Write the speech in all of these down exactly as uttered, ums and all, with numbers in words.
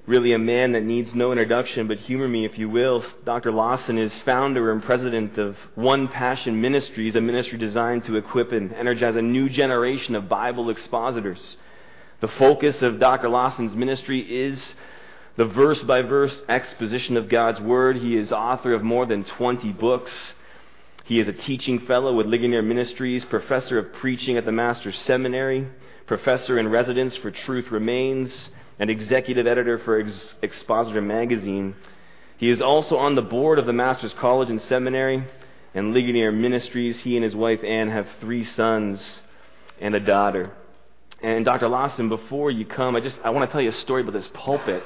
really a man that needs no introduction, but humor me if you will. Doctor Lawson is founder and president of One Passion Ministries, a ministry designed to equip and energize a new generation of Bible expositors. The focus of Doctor Lawson's ministry is the verse-by-verse exposition of God's Word. He is author of more than twenty books. He is a teaching fellow with Ligonier Ministries, professor of preaching at the Master's Seminary, professor in residence for Truth Remains, and executive editor for Ex- Expositor Magazine. He is also on the board of the Master's College and Seminary and Ligonier Ministries. He and his wife Ann have three sons and a daughter. And Doctor Lawson, before you come, I just I want to tell you a story about this pulpit.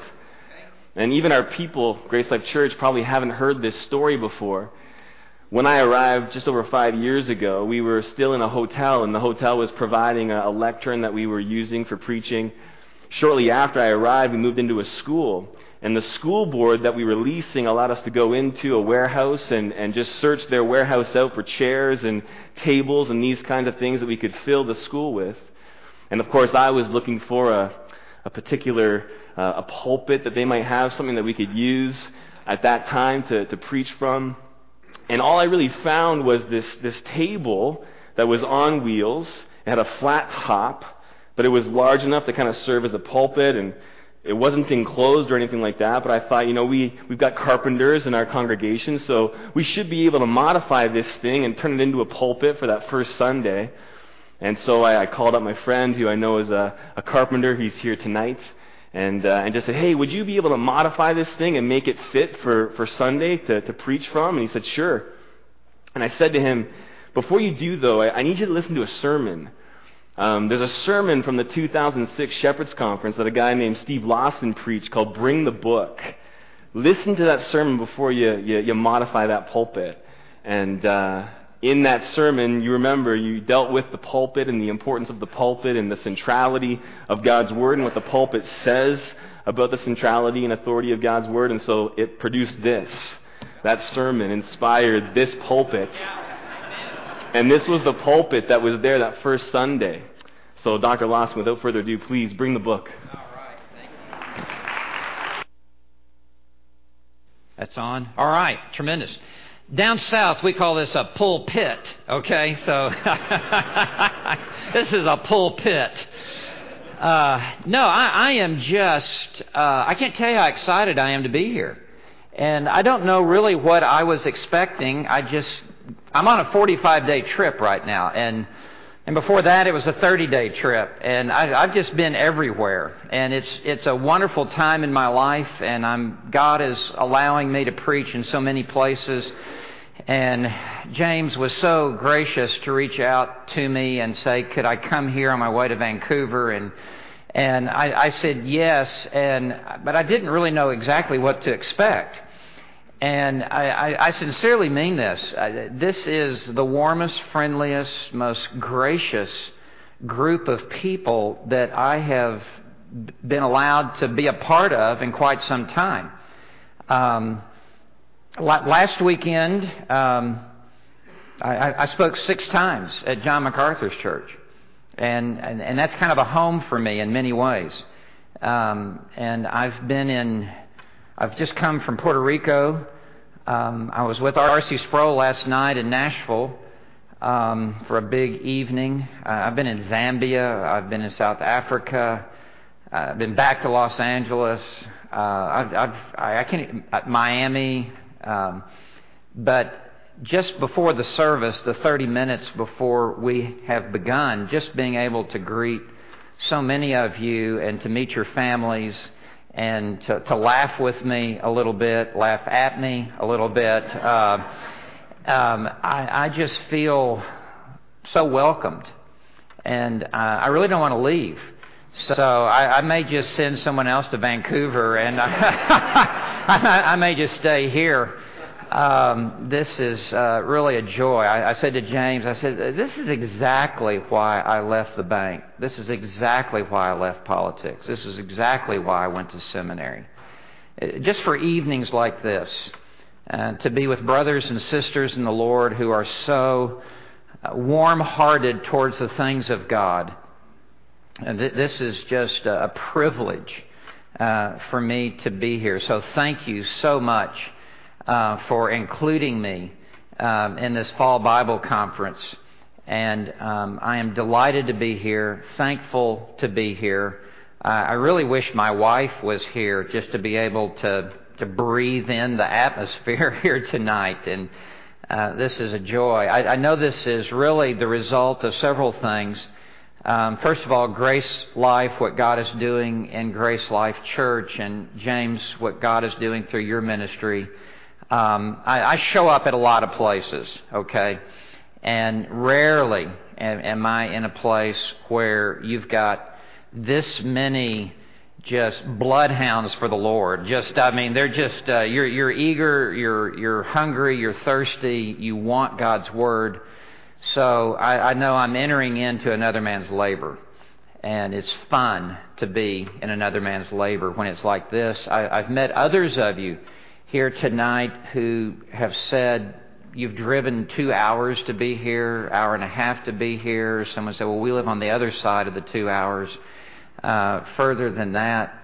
And even our people, Grace Life Church, probably haven't heard this story before. When I arrived just over five years ago, we were still in a hotel, and the hotel was providing a, a lectern that we were using for preaching. Shortly after I arrived, we moved into a school, and the school board that we were leasing allowed us to go into a warehouse and, and just search their warehouse out for chairs and tables and these kinds of things that we could fill the school with. And of course, I was looking for a, a particular uh, a pulpit that they might have, something that we could use at that time to, to preach from. And all I really found was this, this table that was on wheels. It had a flat top, but it was large enough to kind of serve as a pulpit, and it wasn't enclosed or anything like that. But I thought, you know, we, we've got carpenters in our congregation, so we should be able to modify this thing and turn it into a pulpit for that first Sunday. And so I, I called up my friend, who I know is a, a carpenter. He's here tonight. And uh, and just said, hey, would you be able to modify this thing and make it fit for, for Sunday to, to preach from? And he said, sure. And I said to him, before you do, though, I, I need you to listen to a sermon. Um, there's a sermon from the two thousand six Shepherds Conference that a guy named Steve Lawson preached called Bring the Book. Listen to that sermon before you, you, you modify that pulpit. And uh, in that sermon, you remember, you dealt with the pulpit and the importance of the pulpit and the centrality of God's Word and what the pulpit says about the centrality and authority of God's Word. And so it produced this. That sermon inspired this pulpit. And this was the pulpit that was there that first Sunday. So Doctor Lawson, without further ado, please bring the book. All right. Thank you. That's on. All right. Tremendous. Down south, we call this a pulpit, okay? So this is a pulpit. Uh, no, I, I am just, uh, I can't tell you how excited I am to be here. And I don't know really what I was expecting. I just, I'm on a forty-five day trip right now. And and before that, it was a thirty day trip. And I, I've just been everywhere. And it's it's a wonderful time in my life. And I'm God is allowing me to preach in so many places. And James was so gracious to reach out to me and say, could I come here on my way to Vancouver? And and I, I said yes. And but I didn't really know exactly what to expect. And I, I, I sincerely mean this. Uh, this is the warmest, friendliest, most gracious group of people that I have been allowed to be a part of in quite some time. Um, last weekend, um, I, I spoke six times at John MacArthur's church. And, and, and that's kind of a home for me in many ways. Um, and I've been in... I've just come from Puerto Rico. Um, I was with R C Sproul last night in Nashville um, for a big evening. Uh, I've been in Zambia. I've been in South Africa. Uh, I've been back to Los Angeles. Uh, I've, I've, I, I can't, uh, Miami. Um, but just before the service, the thirty minutes before we have begun, just being able to greet so many of you and to meet your families, and to, to laugh with me a little bit, laugh at me a little bit. Uh, um, I, I just feel so welcomed, and uh, I really don't want to leave. So I, I may just send someone else to Vancouver, and I, I, I may just stay here. Um, this is uh, really a joy. I, I said to James, I said, this is exactly why I left the bank. This is exactly why I left politics. This is exactly why I went to seminary. Just for evenings like this, uh, to be with brothers and sisters in the Lord who are so uh, warm-hearted towards the things of God. And th- this is just a, a privilege uh, for me to be here. So thank you so much uh, for including me um, in this Fall Bible Conference. And um, I am delighted to be here, thankful to be here. Uh, I really wish my wife was here just to be able to, to breathe in the atmosphere here tonight. And uh, this is a joy. I, I know this is really the result of several things. Um, first of all, Grace Life, what God is doing in Grace Life Church, and James, what God is doing through your ministry. Um, I, I show up at a lot of places, okay? And rarely am, am I in a place where you've got this many just bloodhounds for the Lord. Just, I mean, they're just, uh, you're, you're eager, you're, you're hungry, you're thirsty, you want God's Word. So I, I know I'm entering into another man's labor. And it's fun to be in another man's labor when it's like this. I, I've met others of you here tonight who have said, you've driven two hours to be here, hour and a half to be here. Someone said, well, we live on the other side of the two hours. Uh, further than that,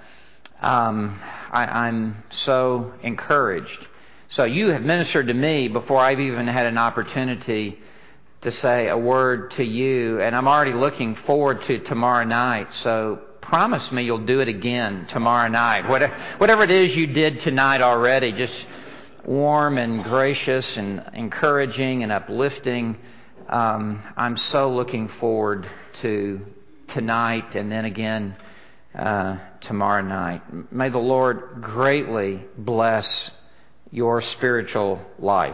um, I, I'm so encouraged. So you have ministered to me before I've even had an opportunity to say a word to you, and I'm already looking forward to tomorrow night. So promise me you'll do it again tomorrow night. Whatever, whatever it is you did tonight already, just warm and gracious and encouraging and uplifting. Um, I'm so looking forward to tonight and then again uh, tomorrow night. May the Lord greatly bless your spiritual life.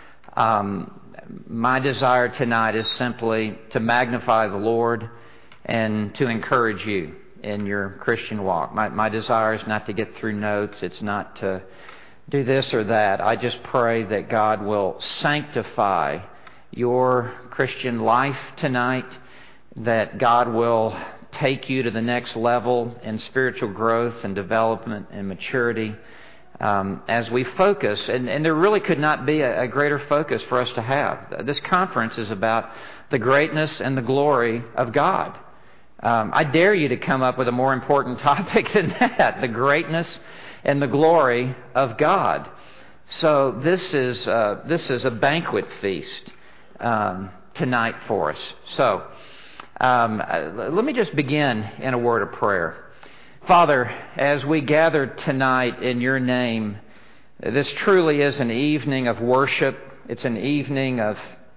Um, my desire tonight is simply to magnify the Lord and to encourage you in your Christian walk. My, my desire is not to get through notes. It's not to do this or that. I just pray that God will sanctify your Christian life tonight, that God will take you to the next level in spiritual growth and development and maturity um, as we focus. And, and there really could not be a, a greater focus for us to have. This conference is about the greatness and the glory of God. Um, I dare you to come up with a more important topic than that, the greatness and the glory of God. So this is uh, this is a banquet feast um, tonight for us. So um, let me just begin in a word of prayer. Father, as we gather tonight in your name, this truly is an evening of worship. It's an evening of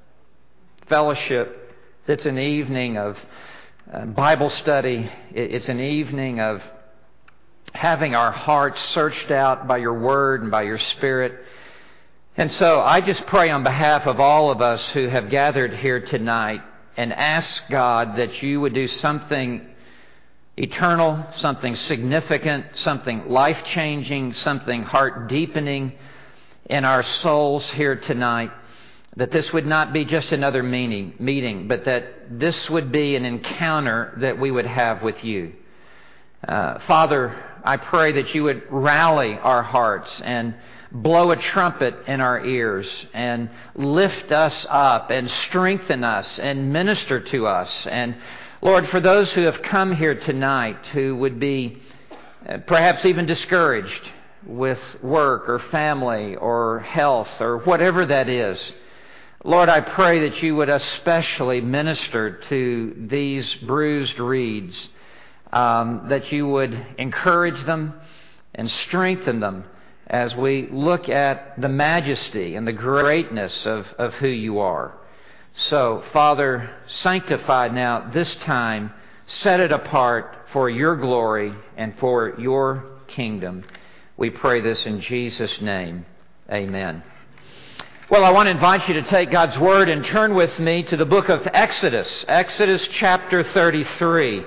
fellowship. It's an evening of uh, Bible study. It's an evening of having our hearts searched out by your Word and by your Spirit. And so I just pray on behalf of all of us who have gathered here tonight and ask God that you would do something eternal, something significant, something life-changing, something heart-deepening in our souls here tonight. That this would not be just another meeting, meeting, but that this would be an encounter that we would have with you. Uh, Father, I pray that you would rally our hearts and blow a trumpet in our ears and lift us up and strengthen us and minister to us. And Lord, for those who have come here tonight who would be uh, perhaps even discouraged with work or family or health or whatever that is, Lord, I pray that you would especially minister to these bruised reeds, um, that you would encourage them and strengthen them as we look at the majesty and the greatness of, of who you are. So, Father, sanctify now this time, set it apart for your glory and for your kingdom. We pray this in Jesus' name. Amen. Well, I want to invite you to take God's Word and turn with me to the book of Exodus, Exodus chapter thirty-three.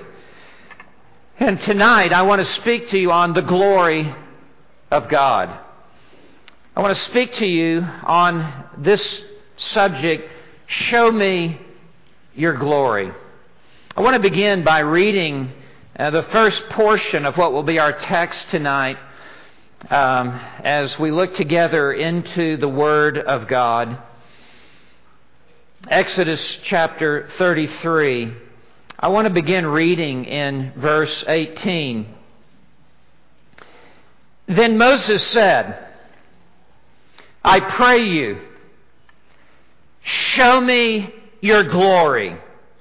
And tonight I want to speak to you on the glory of God. I want to speak to you on this subject, show me your glory. I want to begin by reading uh, the first portion of what will be our text tonight um, as we look together into the Word of God. Exodus chapter thirty-three. I want to begin reading in verse eighteen. Then Moses said, I pray you, show me your glory.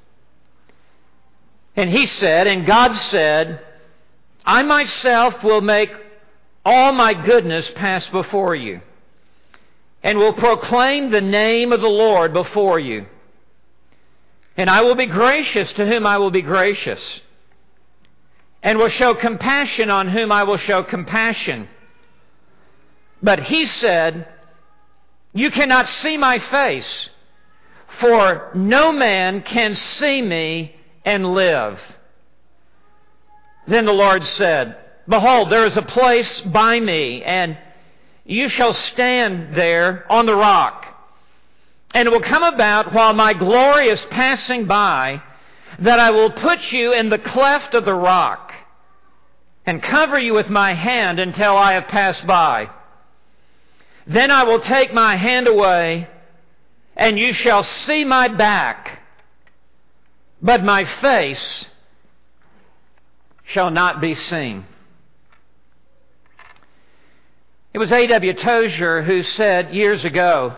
And he said, and God said, I myself will make all my goodness pass before you, and will proclaim the name of the Lord before you. And I will be gracious to whom I will be gracious, and will show compassion on whom I will show compassion. But he said, you cannot see my face, for no man can see me and live. Then the Lord said, behold, there is a place by me, and you shall stand there on the rock. And it will come about while my glory is passing by, that I will put you in the cleft of the rock, and cover you with my hand until I have passed by. Then I will take my hand away, and you shall see my back, but my face shall not be seen. It was A W Tozer who said years ago,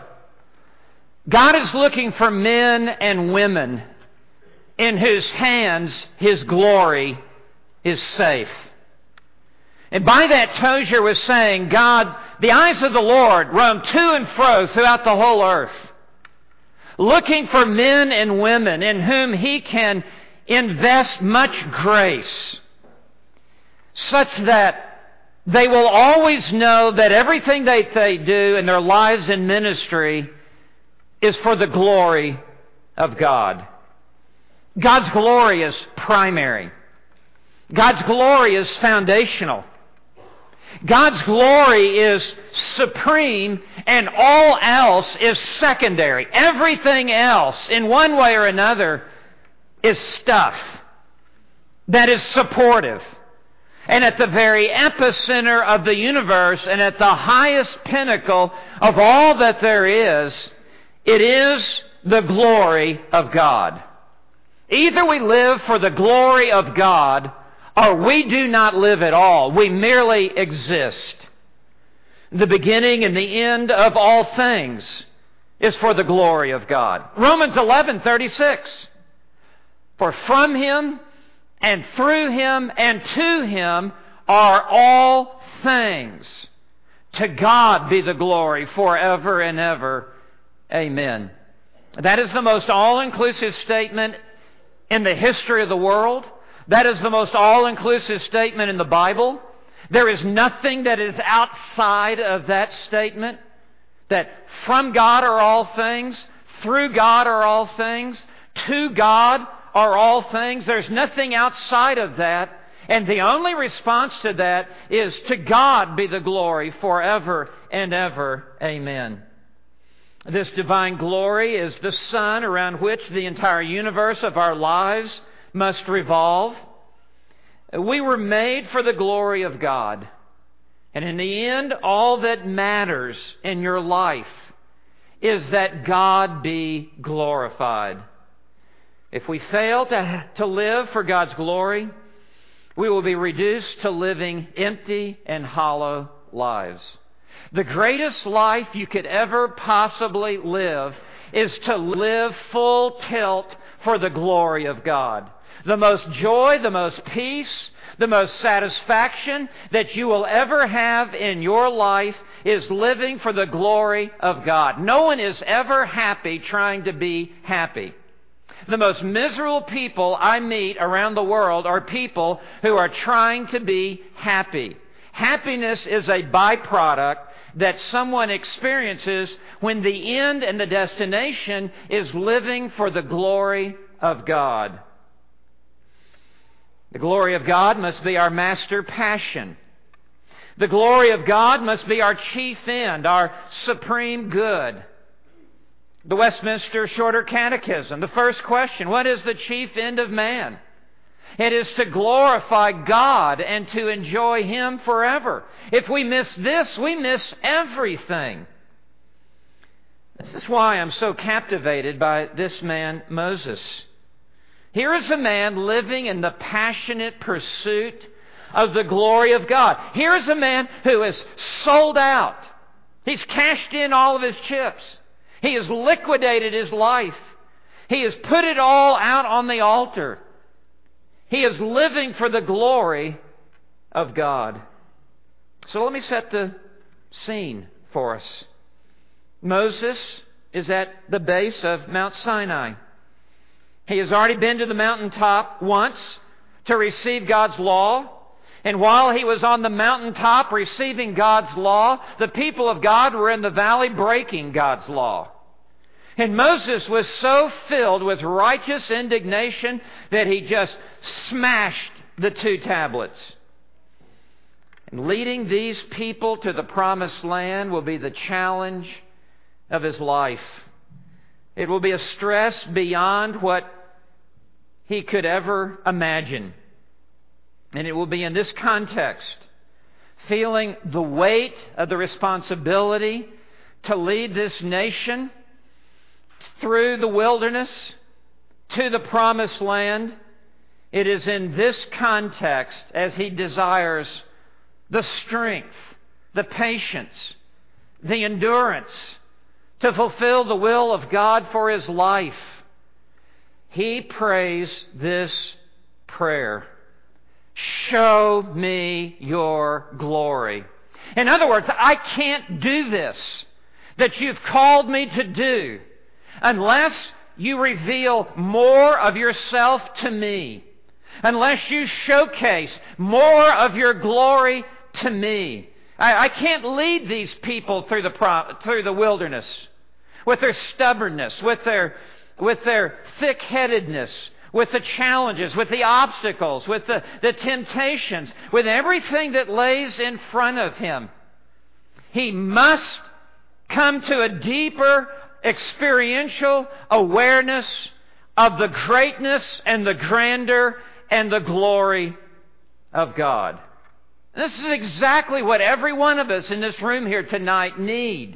God is looking for men and women in whose hands His glory is safe. And by that, Tozer was saying, God, the eyes of the Lord roam to and fro throughout the whole earth, looking for men and women in whom He can invest much grace, such that they will always know that everything that they do in their lives and ministry is for the glory of God. God's glory is primary. God's glory is foundational. God's glory is supreme, and all else is secondary. Everything else, in one way or another, is stuff that is supportive. And at the very epicenter of the universe, and at the highest pinnacle of all that there is, it is the glory of God. Either we live for the glory of God, or we do not live at all. We merely exist. The beginning and the end of all things is for the glory of God. Romans eleven thirty-six. For from Him and through Him and to Him are all things. To God be the glory forever and ever. Amen. That is the most all-inclusive statement in the history of the world. That is the most all-inclusive statement in the Bible. There is nothing that is outside of that statement. That from God are all things, through God are all things, to God are all things. There's nothing outside of that. And the only response to that is, to God be the glory forever and ever. Amen. This divine glory is the sun around which the entire universe of our lives must revolve. We were made for the glory of God. And in the end, all that matters in your life is that God be glorified. If we fail to, to live for God's glory, we will be reduced to living empty and hollow lives. The greatest life you could ever possibly live is to live full tilt for the glory of God. The most joy, the most peace, the most satisfaction that you will ever have in your life is living for the glory of God. No one is ever happy trying to be happy. The most miserable people I meet around the world are people who are trying to be happy. Happiness is a byproduct that someone experiences when the end and the destination is living for the glory of God. The glory of God must be our master passion. The glory of God must be our chief end, our supreme good. The Westminster Shorter Catechism, the first question, what is the chief end of man? It is to glorify God and to enjoy Him forever. If we miss this, we miss everything. This is why I'm so captivated by this man, Moses. Here is a man living in the passionate pursuit of the glory of God. Here's a man who is sold out. He's cashed in all of his chips. He has liquidated his life. He has put it all out on the altar. He is living for the glory of God. So let me set the scene for us. Moses is at the base of Mount Sinai. He has already been to the mountaintop once to receive God's law. And while he was on the mountaintop receiving God's law, the people of God were in the valley breaking God's law. And Moses was so filled with righteous indignation that he just smashed the two tablets. And leading these people to the promised land will be the challenge of his life. It will be a stress beyond what he could ever imagine. And it will be in this context, feeling the weight of the responsibility to lead this nation through the wilderness to the promised land. It is in this context as he desires the strength, the patience, the endurance to fulfill the will of God for his life. He prays this prayer: show me your glory. In other words, I can't do this that you've called me to do unless you reveal more of yourself to me, unless you showcase more of your glory to me. I, I can't lead these people through the pro, through the wilderness with their stubbornness, with their with their thick-headedness, with the challenges, with the obstacles, with the, the temptations, with everything that lays in front of him. He must come to a deeper experiential awareness of the greatness and the grandeur and the glory of God. This is exactly what every one of us in this room here tonight need.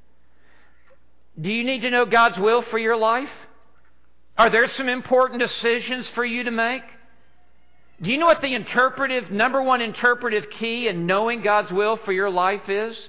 Do you need to know God's will for your life? Are there some important decisions for you to make? Do you know what the interpretive, number one interpretive key in knowing God's will for your life is?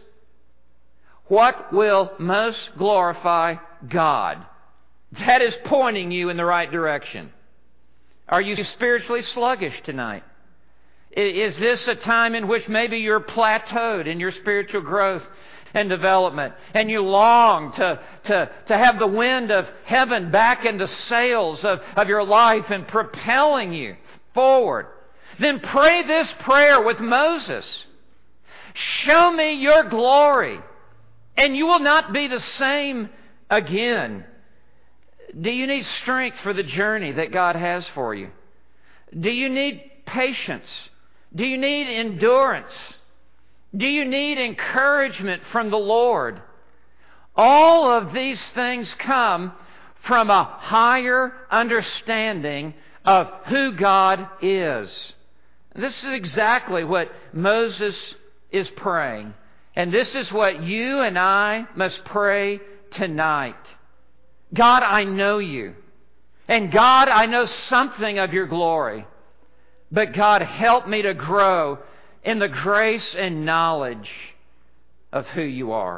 What will most glorify God? That is pointing you in the right direction. Are you spiritually sluggish tonight? Is this a time in which maybe you're plateaued in your spiritual growth and development, and you long to, to, to have the wind of heaven back in the sails of, of your life and propelling you forward? Then pray this prayer with Moses. Show me your glory, and you will not be the same again. Do you need strength for the journey that God has for you? Do you need patience? Do you need endurance? Do you need encouragement from the Lord? All of these things come from a higher understanding of who God is. This is exactly what Moses is praying. And this is what you and I must pray tonight. God, I know you. And God, I know something of your glory. But God, help me to grow in the grace and knowledge of who you are.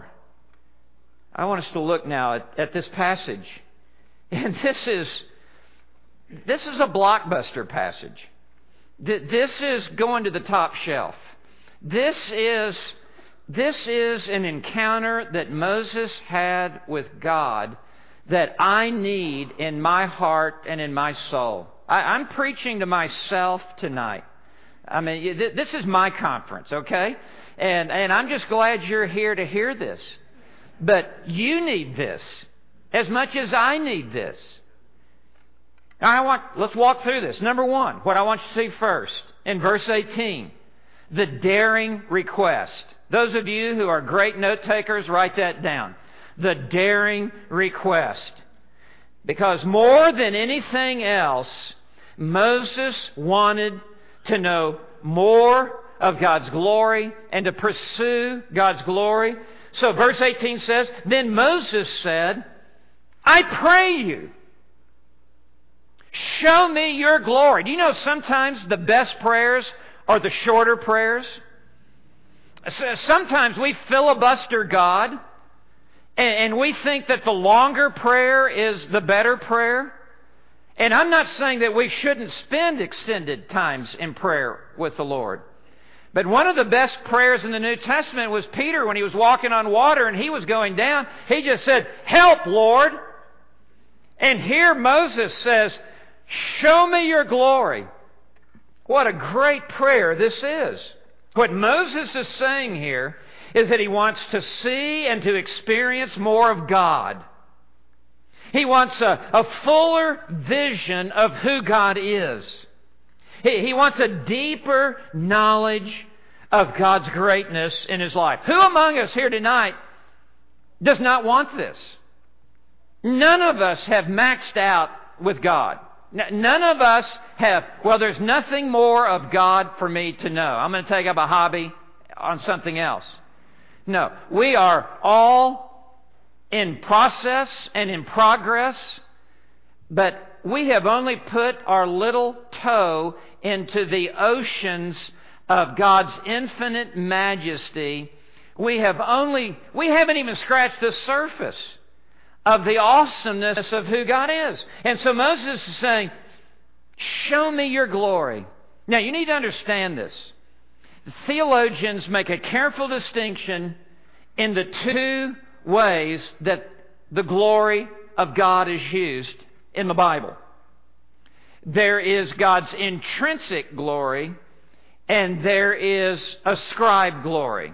I want us to look now at, at this passage. And this is, this is a blockbuster passage. This is going to the top shelf. This is, this is an encounter that Moses had with God that I need in my heart and in my soul. I, I'm preaching to myself tonight. I mean, this is my conference, okay? And and I'm just glad you're here to hear this. But you need this as much as I need this. I want, let's walk through this. Number one, what I want you to see first, in verse eighteen, the daring request. Those of you who are great note takers, write that down. The daring request. Because more than anything else, Moses wanted to know more of God's glory and to pursue God's glory. So verse eighteen says, then Moses said, I pray you, show me your glory. Do you know sometimes the best prayers or the shorter prayers. Sometimes we filibuster God, and we think that the longer prayer is the better prayer. And I'm not saying that we shouldn't spend extended times in prayer with the Lord. But one of the best prayers in the New Testament was Peter when he was walking on water and he was going down. He just said, "Help, Lord." And here Moses says, "Show me your glory." What a great prayer this is. What Moses is saying here is that he wants to see and to experience more of God. He wants a, a fuller vision of who God is. He, he wants a deeper knowledge of God's greatness in his life. Who among us here tonight does not want this? None of us have maxed out with God. None of us have, well, there's nothing more of God for me to know. I'm going to take up a hobby on something else. No, we are all in process and in progress, but we have only put our little toe into the oceans of God's infinite majesty. We have only, we haven't even scratched the surface of the awesomeness of who God is. And so Moses is saying, "Show me your glory." Now, you need to understand this. The theologians make a careful distinction in the two ways that the glory of God is used in the Bible. There is God's intrinsic glory, and there is ascribed glory.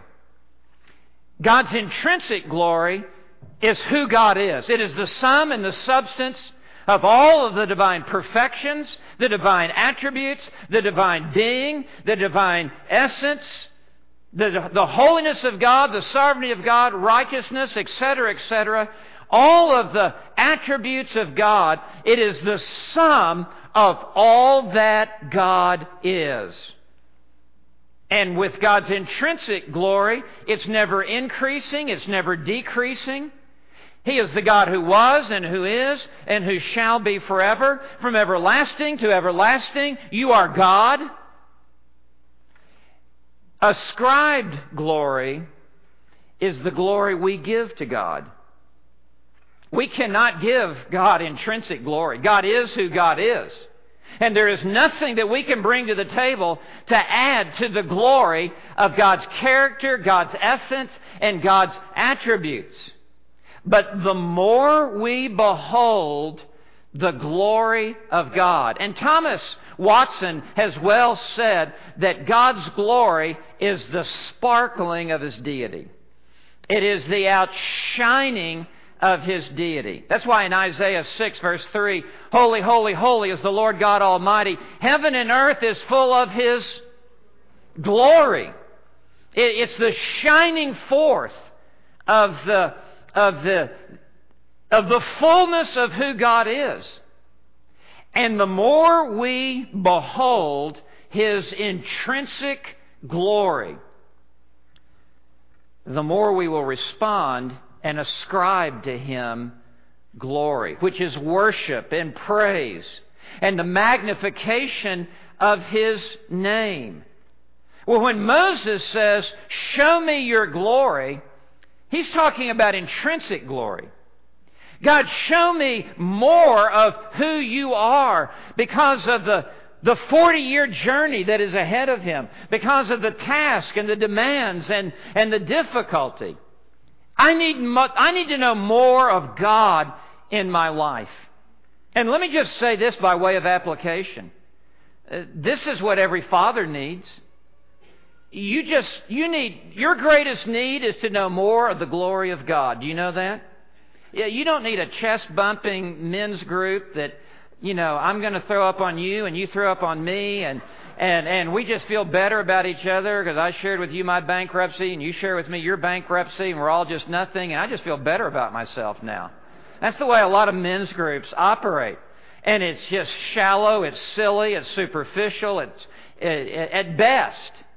God's intrinsic glory is who God is. It is the sum and the substance of all of the divine perfections, the divine attributes, the divine being, the divine essence, the, the holiness of God, the sovereignty of God, righteousness, et cetera, et cetera. All of the attributes of God, it is the sum of all that God is. And with God's intrinsic glory, it's never increasing, it's never decreasing. He is the God who was and who is and who shall be forever. From everlasting to everlasting, you are God. Ascribed glory is the glory we give to God. We cannot give God intrinsic glory. God is who God is. And there is nothing that we can bring to the table to add to the glory of God's character, God's essence, and God's attributes. But the more we behold the glory of God, and Thomas Watson has well said that God's glory is the sparkling of His deity. It is the outshining of His deity. That's why in Isaiah six verse three, "Holy, holy, holy is the Lord God Almighty. Heaven and earth is full of His glory." It's the shining forth of the of the of the fullness of who God is. And the more we behold His intrinsic glory, the more we will respond and ascribe to Him glory, which is worship and praise and the magnification of His name. Well, when Moses says, "Show me your glory," he's talking about intrinsic glory. God, show me more of who you are because of the The forty-year journey that is ahead of him, because of the task and the demands and, and the difficulty. I need, mo- I need to know more of God in my life. And let me just say this by way of application. Uh, this is what every father needs. You just, you need, your greatest need is to know more of the glory of God. Do you know that? Yeah, you don't need a chest-bumping men's group that, you know, I'm going to throw up on you and you throw up on me and and and we just feel better about each other because I shared with you my bankruptcy and you share with me your bankruptcy and we're all just nothing and I just feel better about myself now. That's the way a lot of men's groups operate. And it's just shallow, it's silly, it's superficial, it's it, it, at best.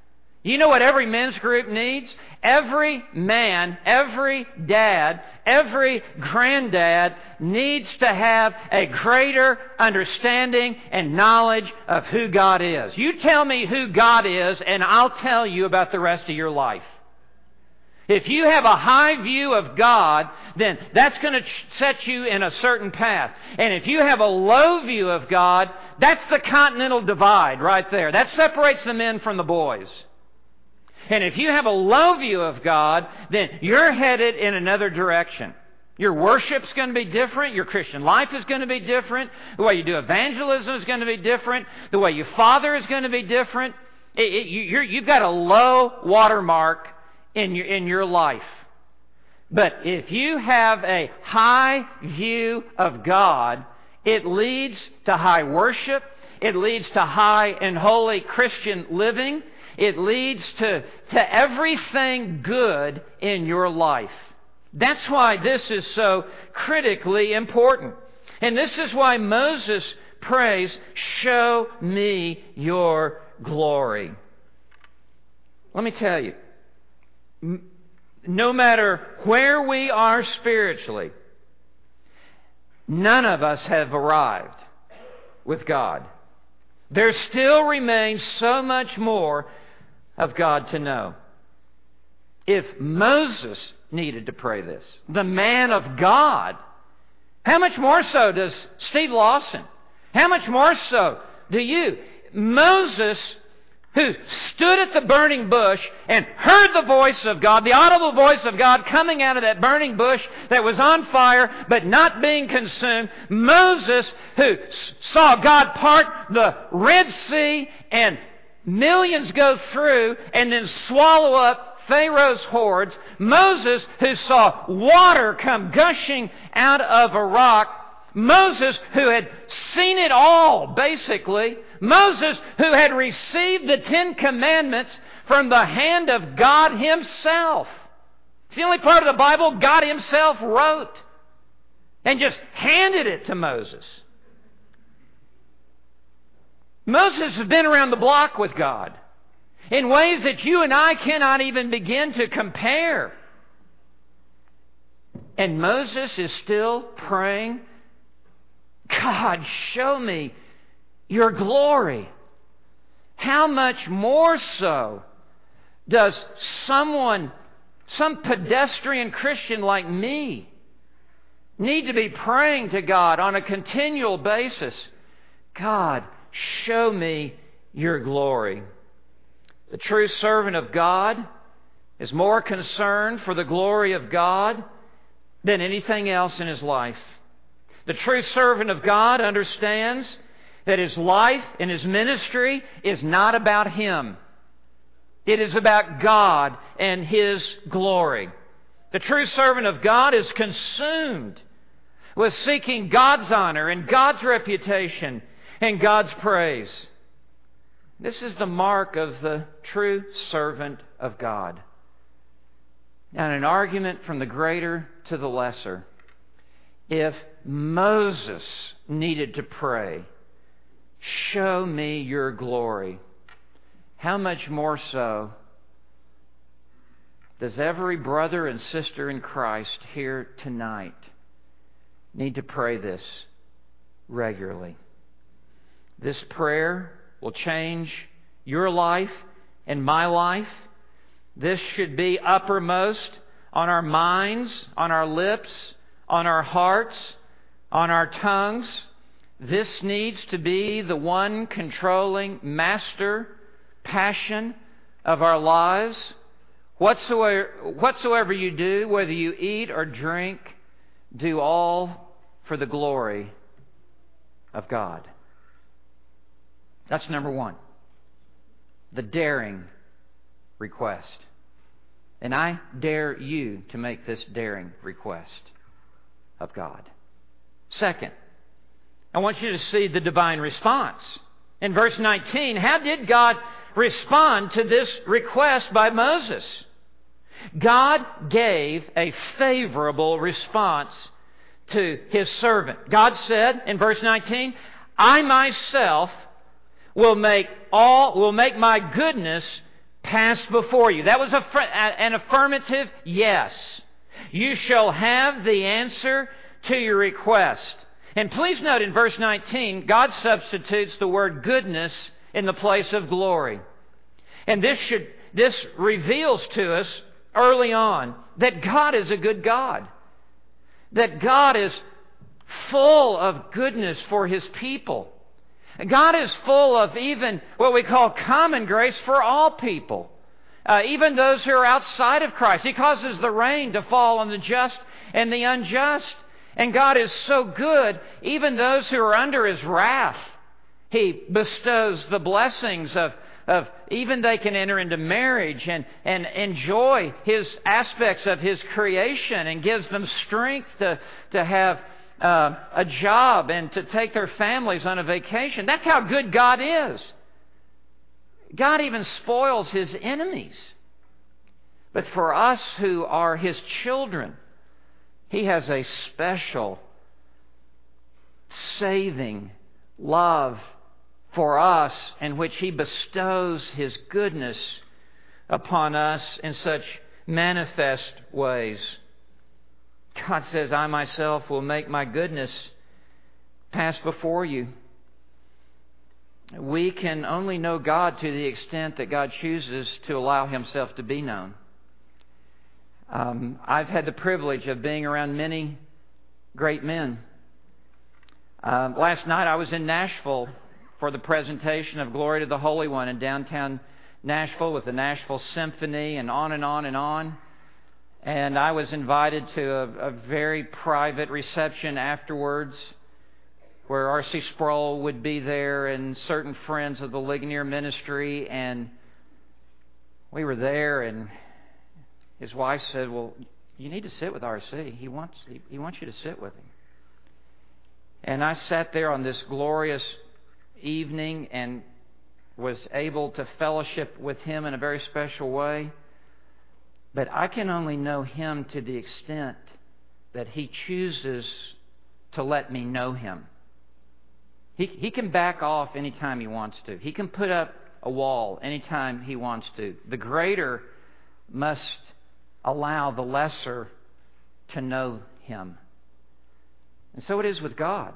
You know what every men's group needs? Every man, every dad, every granddad needs to have a greater understanding and knowledge of who God is. You tell me who God is, and I'll tell you about the rest of your life. If you have a high view of God, then that's going to set you in a certain path. And if you have a low view of God, that's the continental divide right there. That separates the men from the boys. And if you have a low view of God, then you're headed in another direction. Your worship's going to be different. Your Christian life is going to be different. The way you do evangelism is going to be different. The way you father is going to be different. It, it, you, you're, you've got a low watermark in your, in your life. But if you have a high view of God, it leads to high worship. It leads to high and holy Christian living. It leads to, to everything good in your life. That's why this is so critically important. And this is why Moses prays, "Show me your glory." Let me tell you, no matter where we are spiritually, none of us have arrived with God. There still remains so much more of God to know. If Moses needed to pray this, the man of God, how much more so does Steve Lawson? How much more so do you? Moses, who stood at the burning bush and heard the voice of God, the audible voice of God coming out of that burning bush that was on fire but not being consumed. Moses, who saw God part the Red Sea and millions go through and then swallow up Pharaoh's hordes. Moses, who saw water come gushing out of a rock. Moses, who had seen it all, basically. Moses, who had received the Ten Commandments from the hand of God Himself. It's the only part of the Bible God Himself wrote and just handed it to Moses. Moses has been around the block with God in ways that you and I cannot even begin to compare. And Moses is still praying, "God, show me your glory." How much more so does someone, some pedestrian Christian like me, need to be praying to God on a continual basis? "God, show me your glory." The true servant of God is more concerned for the glory of God than anything else in his life. The true servant of God understands that his life and his ministry is not about him. It is about God and His glory. The true servant of God is consumed with seeking God's honor and God's reputation and God's praise. This is the mark of the true servant of God. Now, in an argument from the greater to the lesser, if Moses needed to pray, "Show me your glory," how much more so does every brother and sister in Christ here tonight need to pray this regularly? This prayer will change your life and my life. This should be uppermost on our minds, on our lips, on our hearts, on our tongues. This needs to be the one controlling master passion of our lives. Whatsoever, whatsoever you do, whether you eat or drink, do all for the glory of God. That's number one. The daring request. And I dare you to make this daring request of God. Second, I want you to see the divine response. In verse nineteen, how did God respond to this request by Moses? God gave a favorable response to His servant. God said in verse nineteen, "I myself will make all will make my goodness pass before you. That was a, an affirmative yes. You shall have the answer to your request. And please note in verse nineteen, God substitutes the word goodness in the place of glory. And this should this reveals to us early on that God is a good God. That God is full of goodness for His people. God is full of even what we call common grace for all people. Uh, even those who are outside of Christ. He causes the rain to fall on the just and the unjust. And God is so good, even those who are under His wrath, He bestows the blessings of, of even they can enter into marriage and, and enjoy His aspects of His creation and gives them strength to, to have uh, a job and to take their families on a vacation. That's how good God is. God even spoils His enemies. But for us who are His children, He has a special, saving love for us in which He bestows His goodness upon us in such manifest ways. God says, I myself will make my goodness pass before you. We can only know God to the extent that God chooses to allow Himself to be known. Um, I've had the privilege of being around many great men. Uh, last night I was in Nashville for the presentation of Glory to the Holy One in downtown Nashville with the Nashville Symphony and on and on and on. And I was invited to a, a very private reception afterwards where R C Sproul would be there and certain friends of the Ligonier ministry. And we were there, and his wife said, well, you need to sit with R C. He wants, he, he wants you to sit with him. And I sat there on this glorious evening and was able to fellowship with him in a very special way. But I can only know him to the extent that he chooses to let me know him. He, he can back off anytime he wants to. He can put up a wall anytime he wants to. The greater must allow the lesser to know him. And so it is with God.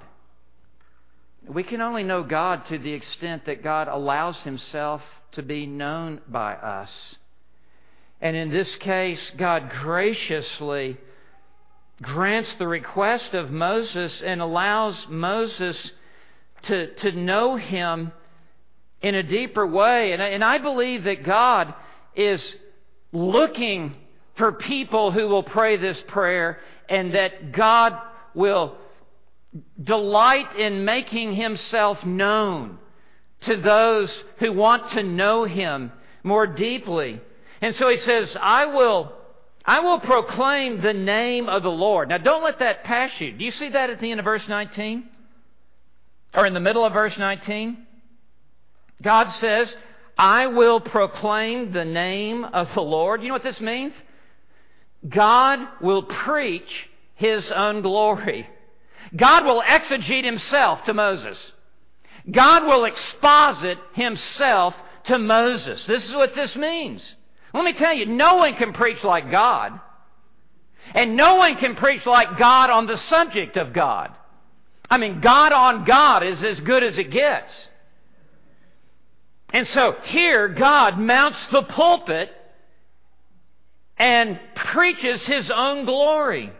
We can only know God to the extent that God allows Himself to be known by us. And in this case, God graciously grants the request of Moses and allows Moses to, to know Him in a deeper way. And, and I believe that God is looking for people who will pray this prayer, and that God will delight in making Himself known to those who want to know Him more deeply. And so He says, I will, I will proclaim the name of the Lord. Now don't let that pass you. Do you see that at the end of verse nineteen? Or in the middle of verse nineteen? God says, I will proclaim the name of the Lord. You know what this means? God will preach His own glory. God will exegete Himself to Moses. God will exposit Himself to Moses. This is what this means. Let me tell you, no one can preach like God. And no one can preach like God on the subject of God. I mean, God on God is as good as it gets. And so here, God mounts the pulpit and preaches His own glory.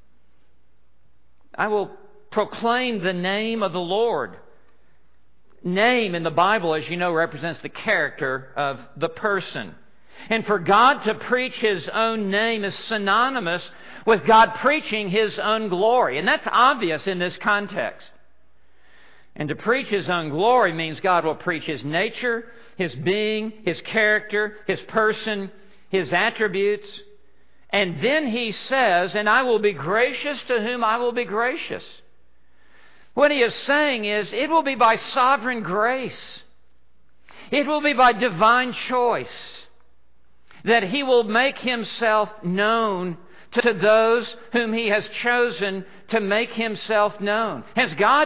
I will proclaim the name of the Lord. Name in the Bible, as you know, represents the character of the person. And for God to preach His own name is synonymous with God preaching His own glory. And that's obvious in this context. And to preach His own glory means God will preach His nature, His being, His character, His person, His attributes. And then He says, and I will be gracious to whom I will be gracious. What He is saying is, it will be by sovereign grace. It will be by divine choice that He will make Himself known to those whom He has chosen to make Himself known. Has God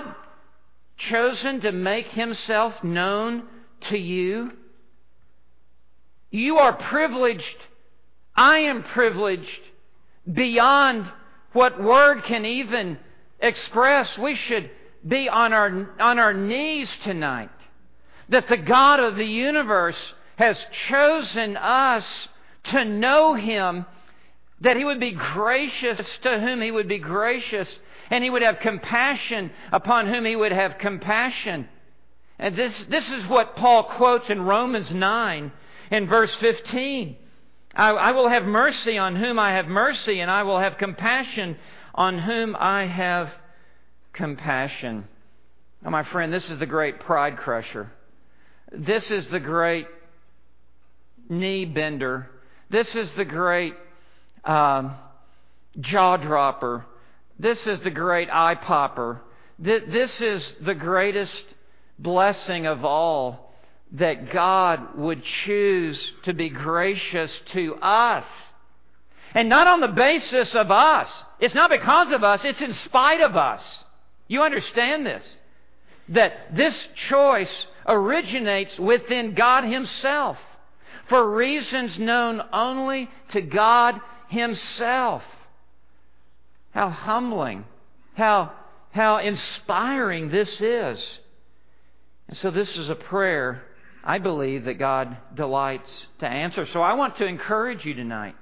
chosen to make Himself known to you? You are privileged. I am privileged beyond what word can even express. We should be on our, on our knees tonight. That the God of the universe has chosen us to know Him, that He would be gracious to whom He would be gracious, and He would have compassion upon whom He would have compassion. And this, this is what Paul quotes in Romans nine in verse fifteen. I, I will have mercy on whom I have mercy, and I will have compassion on whom I have compassion. Now, my friend, this is the great pride crusher. This is the great knee bender. This is the great um, jaw dropper. This is the great eye popper. This is the greatest blessing of all, that God would choose to be gracious to us. And not on the basis of us. It's not because of us. It's in spite of us. You understand this? That this choice originates within God Himself for reasons known only to God Himself. How humbling, how, how inspiring this is. And so this is a prayer, I believe, that God delights to answer. So I want to encourage you tonight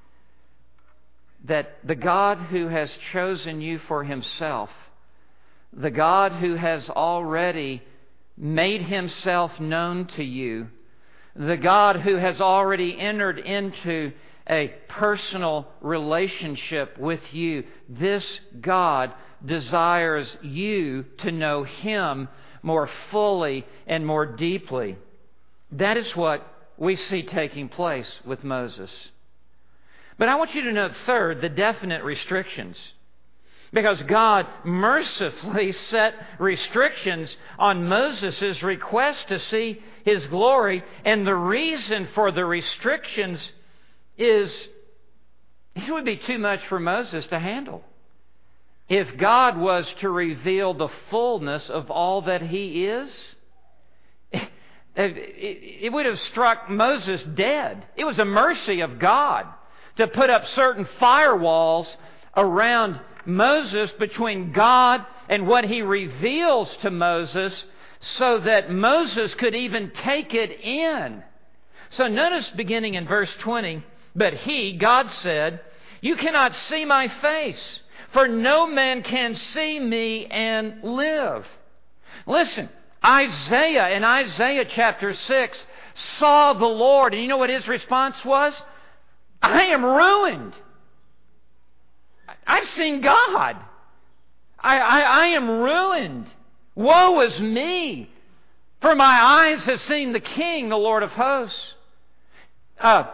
that the God who has chosen you for Himself, the God who has already made Himself known to you, the God who has already entered into a personal relationship with you, this God desires you to know Him more fully and more deeply. That is what we see taking place with Moses. But I want you to note, third, the definite restrictions. Because God mercifully set restrictions on Moses' request to see His glory. And the reason for the restrictions is it would be too much for Moses to handle. If God was to reveal the fullness of all that He is, it would have struck Moses dead. It was a mercy of God to put up certain firewalls around Moses between God and what He reveals to Moses, so that Moses could even take it in. So notice beginning in verse twenty, but He, God said, you cannot see my face, for no man can see me and live. Listen, Isaiah in Isaiah chapter six saw the Lord, and you know what his response was? I am ruined. I've seen God. I, I, I am ruined. Woe is me, for my eyes have seen the King, the Lord of hosts. Uh,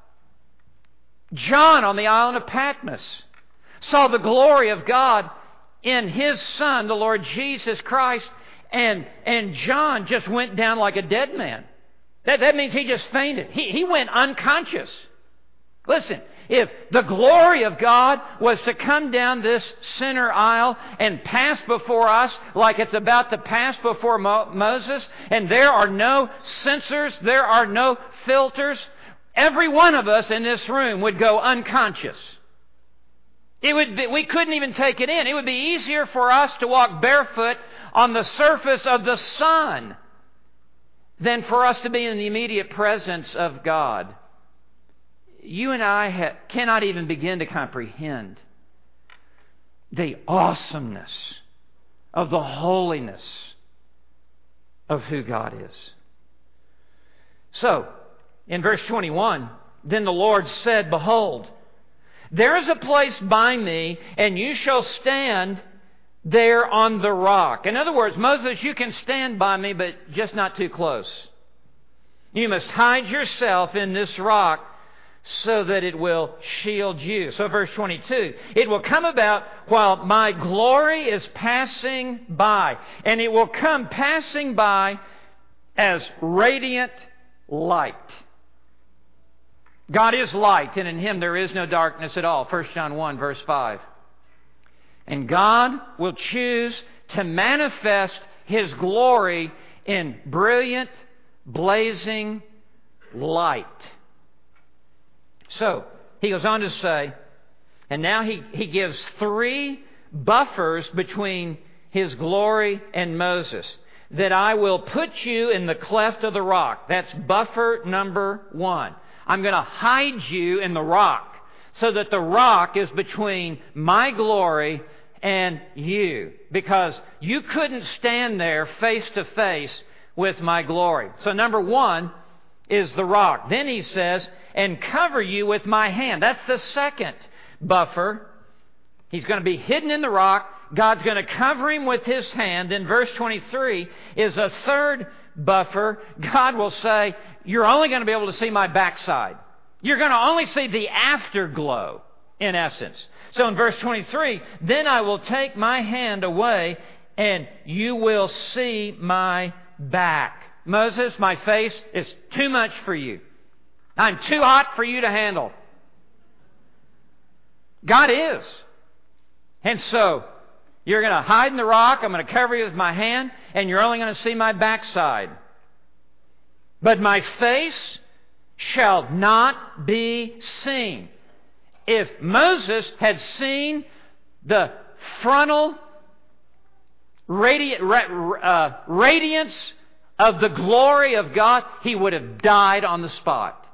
John on the island of Patmos saw the glory of God in His Son, the Lord Jesus Christ, and, and John just went down like a dead man. That, that means he just fainted. He, he went unconscious. Listen, if the glory of God was to come down this center aisle and pass before us like it's about to pass before Mo- Moses, and there are no censors, there are no filters, every one of us in this room would go unconscious. It would be, we couldn't even take it in. It would be easier for us to walk barefoot on the surface of the sun than for us to be in the immediate presence of God. You and I ha- cannot even begin to comprehend the awesomeness of the holiness of who God is. So, in verse twenty-one, then the Lord said, behold, there is a place by me, and you shall stand there on the rock. In other words, Moses, you can stand by me, but just not too close. You must hide yourself in this rock so that it will shield you. So verse twenty-two, it will come about while my glory is passing by, and it will come passing by as radiant light. God is light, and in Him there is no darkness at all. First John one, verse five. And God will choose to manifest His glory in brilliant, blazing light. So, he goes on to say, and now he, he gives three buffers between His glory and Moses. That I will put you in the cleft of the rock. That's buffer number one. I'm going to hide you in the rock so that the rock is between my glory and you. Because you couldn't stand there face to face with my glory. So number one is the rock. Then he says, and cover you with my hand. That's the second buffer. He's going to be hidden in the rock. God's going to cover him with His hand. In verse twenty-three is a third buffer. God will say, you're only going to be able to see my backside. You're going to only see the afterglow, in essence. So in verse twenty-three, then I will take my hand away and you will see my back. Moses, my face is too much for you. I'm too hot for you to handle. God is. And so, you're going to hide in the rock, I'm going to cover you with my hand, and you're only going to see my backside. But my face shall not be seen. If Moses had seen the frontal radi- uh, radiance of the glory of God, he would have died on the spot.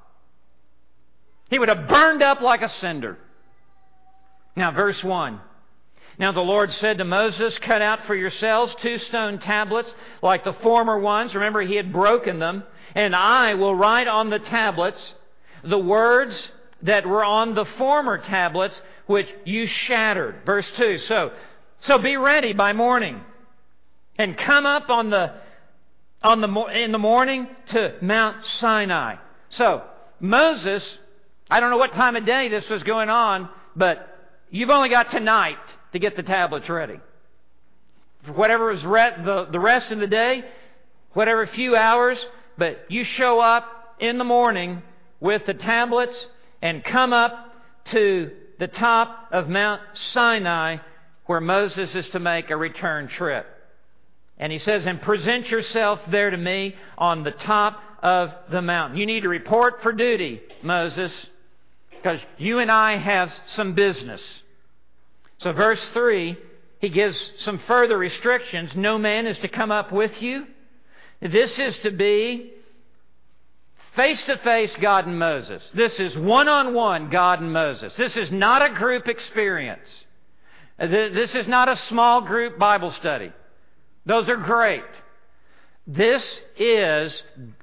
He would have burned up like a cinder. Now, verse one. Now the Lord said to Moses, cut out for yourselves two stone tablets like the former ones. Remember, he had broken them. And I will write on the tablets the words that were on the former tablets, which you shattered. Verse two. So, so be ready by morning, and come up on the on the in the morning to Mount Sinai. So Moses, I don't know what time of day this was going on, but you've only got tonight to get the tablets ready. Whatever was re- the, the rest of the day, whatever few hours, but you show up in the morning with the tablets and come up to the top of Mount Sinai where Moses is to make a return trip. And he says, and present yourself there to me on the top of the mountain. You need to report for duty, Moses, because you and I have some business. So verse three, he gives some further restrictions. No man is to come up with you. This is to be face-to-face God and Moses. This is one-on-one God and Moses. This is not a group experience. This is not a small group Bible study. Those are great. This is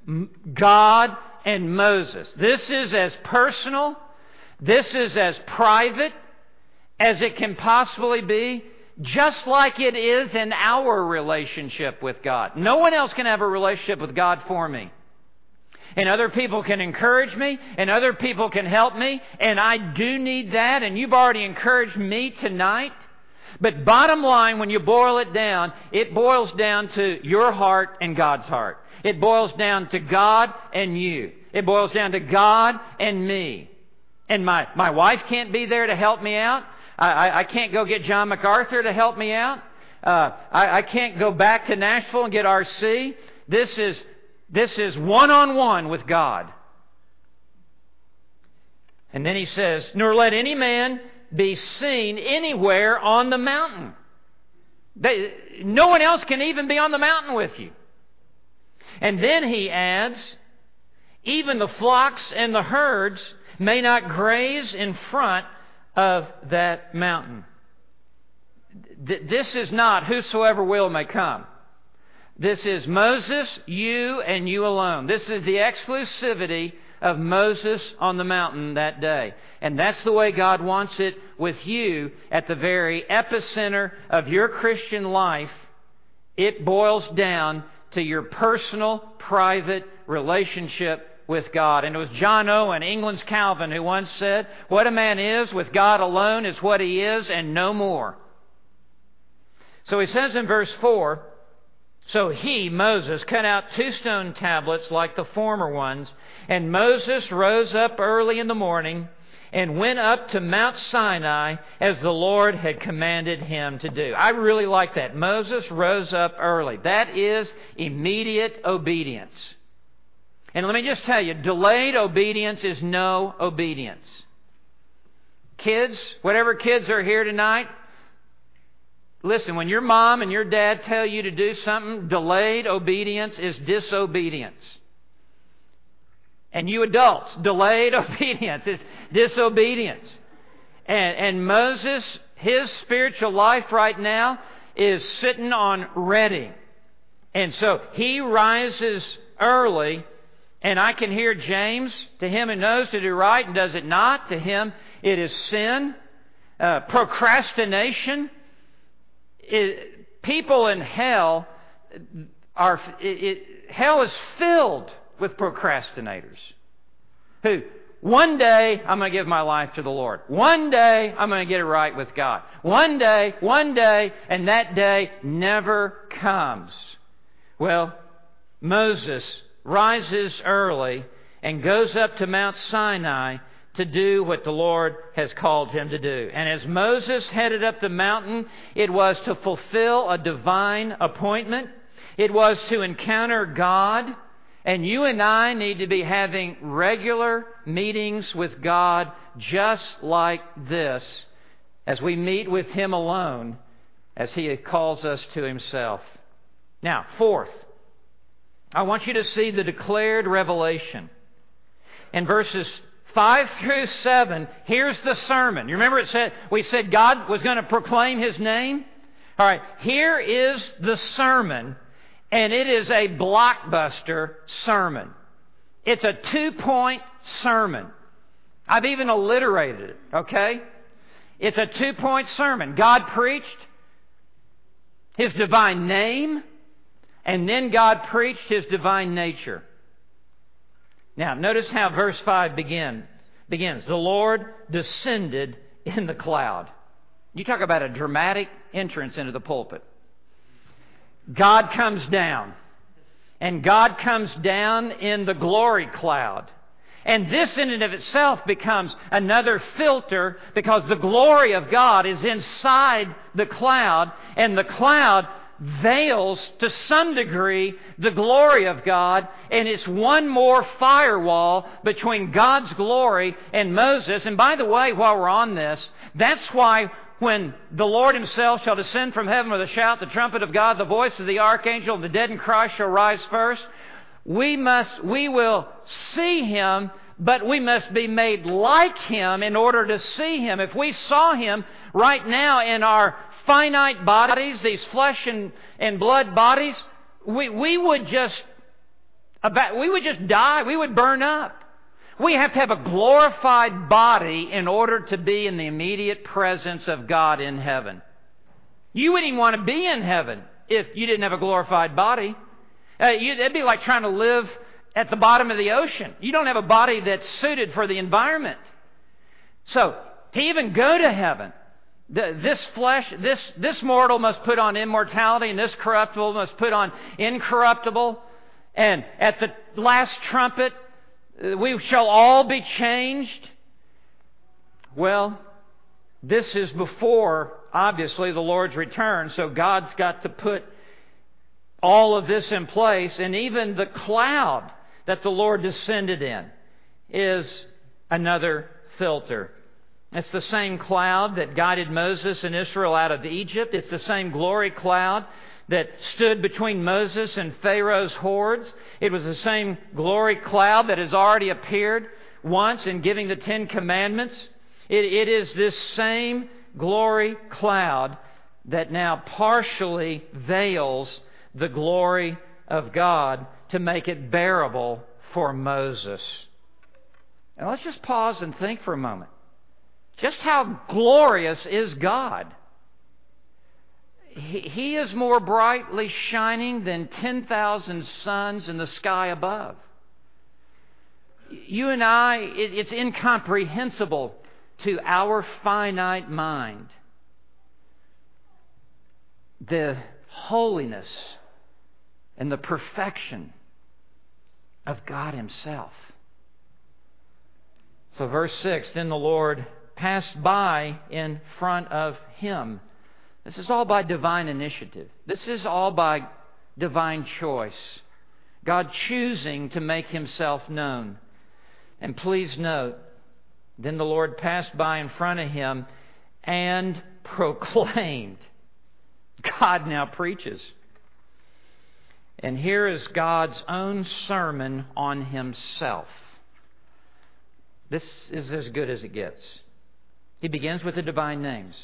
God and Moses. This is as personal, this is as private as it can possibly be, just like it is in our relationship with God. No one else can have a relationship with God for me. And other people can encourage me, and other people can help me, and I do need that, and you've already encouraged me tonight. But bottom line, when you boil it down, it boils down to your heart and God's heart. It boils down to God and you. It boils down to God and me. And my, my wife can't be there to help me out. I, I, I can't go get John MacArthur to help me out. Uh, I, I can't go back to Nashville and get R C. This is, this is one-on-one with God. And then he says, nor let any man be seen anywhere on the mountain. They, no one else can even be on the mountain with you. And then he adds, even the flocks and the herds may not graze in front of that mountain. This is not whosoever will may come. This is Moses, you, and you alone. This is the exclusivity of Moses on the mountain that day. And that's the way God wants it with you at the very epicenter of your Christian life. It boils down to your personal, private relationship with God. And it was John Owen, England's Calvin, who once said, what a man is with God alone is what he is and no more. So he says in verse four, so he, Moses, cut out two stone tablets like the former ones, and Moses rose up early in the morning and went up to Mount Sinai as the Lord had commanded him to do. I really like that. Moses rose up early. That is immediate obedience. And let me just tell you, delayed obedience is no obedience. Kids, whatever kids are here tonight, listen, when your mom and your dad tell you to do something, delayed obedience is disobedience. And you adults, delayed obedience is disobedience. And, and Moses, his spiritual life right now is sitting on ready. And so he rises early, and I can hear James, to him who knows to do right and does it not, to him it is sin. Uh, procrastination. It, people in hell are, it, it, hell is filled with procrastinators who, one day, I'm going to give my life to the Lord. One day, I'm going to get it right with God. One day, one day, and that day never comes. Well, Moses rises early and goes up to Mount Sinai to do what the Lord has called him to do. And as Moses headed up the mountain, it was to fulfill a divine appointment. It was to encounter God. And you and I need to be having regular meetings with God just like this as we meet with Him alone as He calls us to Himself. Now, fourth, I want you to see the declared revelation. In verses five through seven, here's the sermon. You remember it said we said God was going to proclaim His name? All right, here is the sermon. And it is a blockbuster sermon. It's a two-point sermon. I've even alliterated it, okay? It's a two-point sermon. God preached His divine name, and then God preached His divine nature. Now, notice how verse five begin, begins. The Lord descended in the cloud. You talk about a dramatic entrance into the pulpit. God comes down. And God comes down in the glory cloud. And this in and of itself becomes another filter because the glory of God is inside the cloud, and the cloud veils to some degree the glory of God, and it's one more firewall between God's glory and Moses. And by the way, while we're on this, that's why when the Lord Himself shall descend from heaven with a shout, the trumpet of God, the voice of the archangel, and the dead in Christ shall rise first, we must, we will see Him, but we must be made like Him in order to see Him. If we saw Him right now in our finite bodies, these flesh and, and blood bodies, we, we would just about, we would just die. We would burn up. We have to have a glorified body in order to be in the immediate presence of God in heaven. You wouldn't even want to be in heaven if you didn't have a glorified body. Uh, you, it'd be like trying to live at the bottom of the ocean. You don't have a body that's suited for the environment. So, to even go to heaven, the, this flesh, this, this mortal must put on immortality, and this corruptible must put on incorruptible. And at the last trumpet, we shall all be changed. Well, this is before, obviously, the Lord's return, so God's got to put all of this in place. And even the cloud that the Lord descended in is another filter. It's the same cloud that guided Moses and Israel out of Egypt. It's the same glory cloud that stood between Moses and Pharaoh's hordes. It was the same glory cloud that has already appeared once in giving the Ten Commandments. It, it is this same glory cloud that now partially veils the glory of God to make it bearable for Moses. Now let's just pause and think for a moment. Just how glorious is God? He is more brightly shining than ten thousand suns in the sky above. You and I, it's incomprehensible to our finite mind the holiness and the perfection of God Himself. So verse six, then the Lord passed by in front of Him. This is all by divine initiative. This is all by divine choice. God choosing to make Himself known. And please note, then the Lord passed by in front of him and proclaimed. God now preaches. And here is God's own sermon on Himself. This is as good as it gets. He begins with the divine names.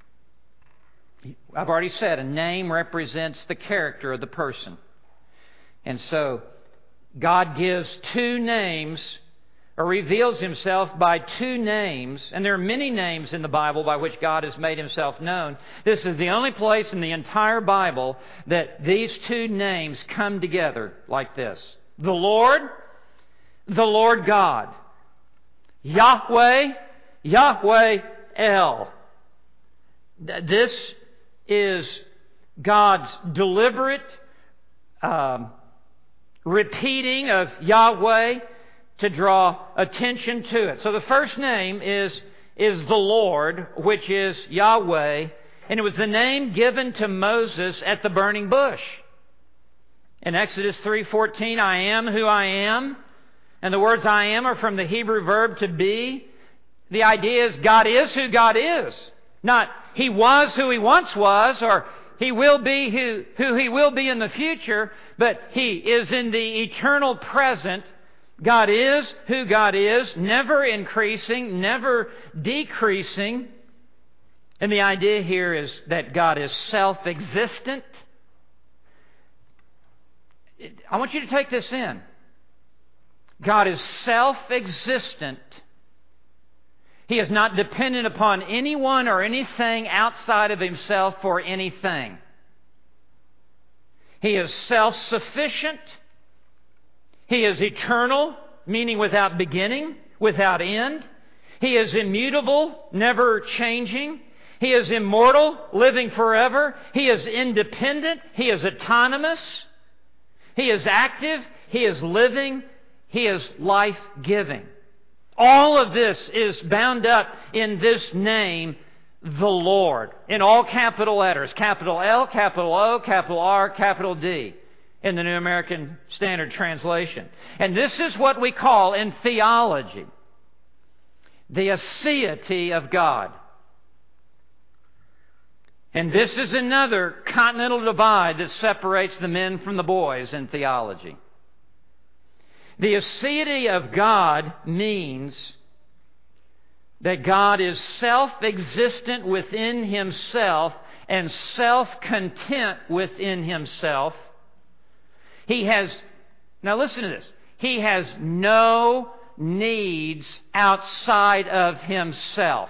I've already said a name represents the character of the person. And so God gives two names, or reveals Himself by two names. And there are many names in the Bible by which God has made Himself known. This is the only place in the entire Bible that these two names come together like this. The Lord, the Lord God. Yahweh, Yahweh El. This is God's deliberate um, repeating of Yahweh to draw attention to it. So the first name is, is the Lord, which is Yahweh, and it was the name given to Moses at the burning bush. In Exodus three fourteen, I am who I am, and the words I am are from the Hebrew verb to be. The idea is God is who God is. Not He was who He once was, or He will be who, who He will be in the future, but He is in the eternal present. God is who God is, never increasing, never decreasing. And the idea here is that God is self-existent. I want you to take this in. God is self-existent. He is not dependent upon anyone or anything outside of Himself for anything. He is self-sufficient. He is eternal, meaning without beginning, without end. He is immutable, never changing. He is immortal, living forever. He is independent. He is autonomous. He is active. He is living. He is life-giving. All of this is bound up in this name, the Lord, in all capital letters. Capital L, capital O, capital R, capital D in the New American Standard Translation. And this is what we call in theology the aseity of God. And this is another continental divide that separates the men from the boys in theology. The aseity of God means that God is self-existent within Himself and self-content within Himself. He has, now listen to this, He has no needs outside of Himself.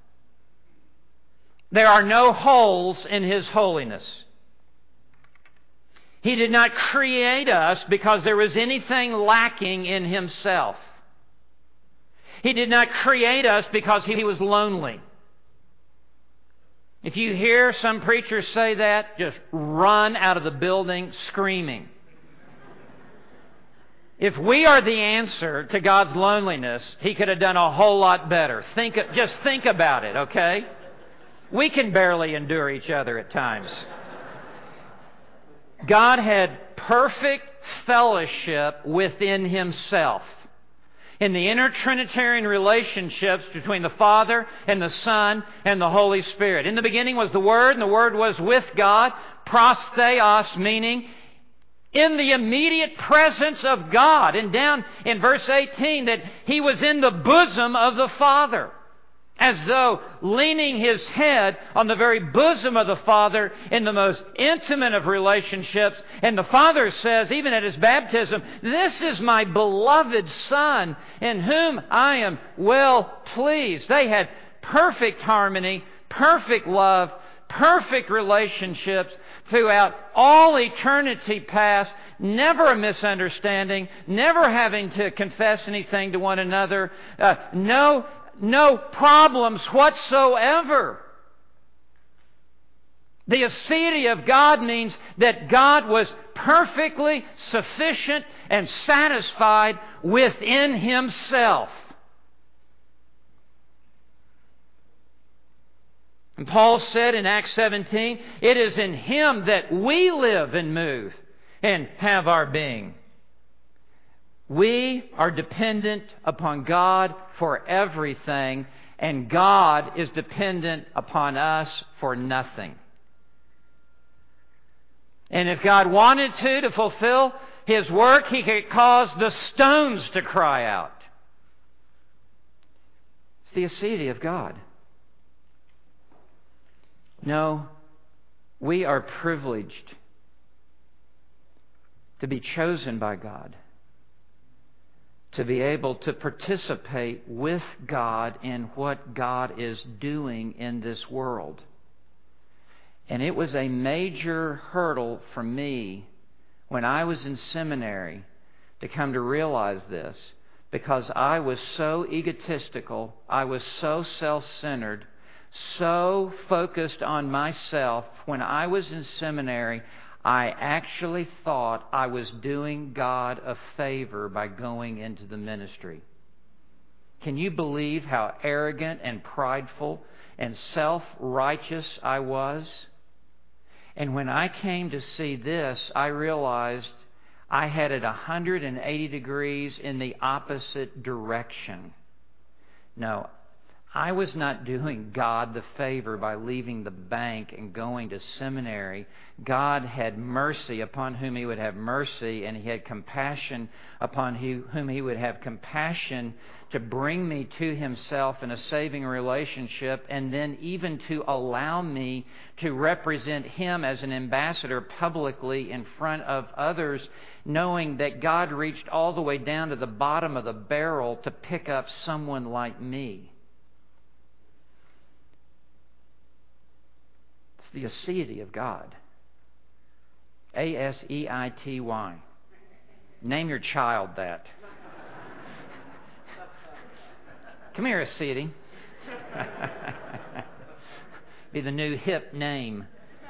There are no holes in His holiness. He did not create us because there was anything lacking in Himself. He did not create us because He was lonely. If you hear some preachers say that, just run out of the building screaming. If we are the answer to God's loneliness, He could have done a whole lot better. Think, just think about it, okay? We can barely endure each other at times. God had perfect fellowship within Himself. In the inter-Trinitarian relationships between the Father and the Son and the Holy Spirit. In the beginning was the Word, and the Word was with God. Prostheos, meaning in the immediate presence of God. And down in verse eighteen, that He was in the bosom of the Father. As though leaning His head on the very bosom of the Father in the most intimate of relationships. And the Father says, even at His baptism, "This is my beloved Son, in whom I am well pleased." They had perfect harmony, perfect love, perfect relationships throughout all eternity past. Never a misunderstanding, never having to confess anything to one another. Uh, no No problems whatsoever. The aseity of God means that God was perfectly sufficient and satisfied within Himself. And Paul said in Acts seventeen, it is in Him that we live and move and have our being. We are dependent upon God for everything, and God is dependent upon us for nothing. And if God wanted to, to fulfill His work, He could cause the stones to cry out. It's the aseity of God. No, we are privileged to be chosen by God, to be able to participate with God in what God is doing in this world. And it was a major hurdle for me when I was in seminary to come to realize this, because I was so egotistical, I was so self-centered, so focused on myself. When I was in seminary, I actually thought I was doing God a favor by going into the ministry. Can you believe how arrogant and prideful and self-righteous I was? And when I came to see this, I realized I had it one hundred eighty degrees in the opposite direction. No, I was not doing God the favor by leaving the bank and going to seminary. God had mercy upon whom He would have mercy, and He had compassion upon whom He would have compassion, to bring me to Himself in a saving relationship, and then even to allow me to represent Him as an ambassador publicly in front of others, knowing that God reached all the way down to the bottom of the barrel to pick up someone like me. It's the aseity of God. A S E I T Y. Name your child that. Come here, aseity. Be the new hip name.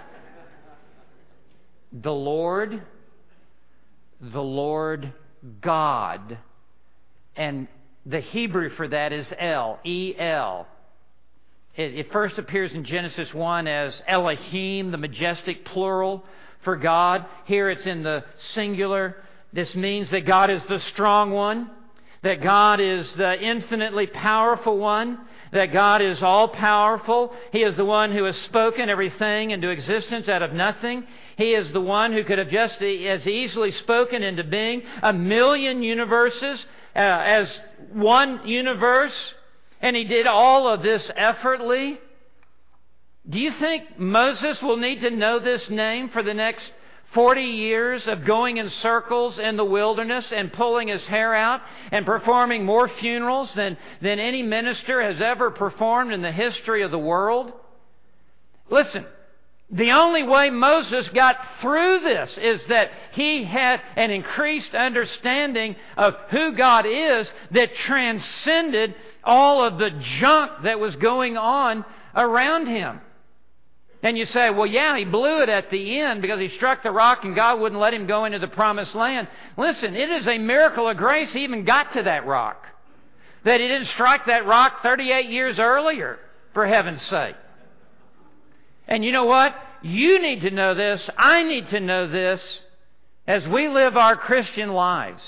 The Lord, the Lord God. And the Hebrew for that is El, E L. It, it first appears in Genesis one as Elohim, the majestic plural for God. Here it's in the singular. This means that God is the strong one, that God is the infinitely powerful one, that God is all-powerful. He is the one who has spoken everything into existence out of nothing. He is the one who could have just as easily spoken into being a million universes uh, as one universe, and He did all of this effortlessly. Do you think Moses will need to know this name for the next forty years of going in circles in the wilderness and pulling his hair out and performing more funerals than, than any minister has ever performed in the history of the world? Listen, the only way Moses got through this is that he had an increased understanding of who God is that transcended all of the junk that was going on around him. And you say, well, yeah, he blew it at the end because he struck the rock and God wouldn't let him go into the promised land. Listen, it is a miracle of grace he even got to that rock. That he didn't strike that rock thirty-eight years earlier, for heaven's sake. And you know what? You need to know this. I need to know this as we live our Christian lives.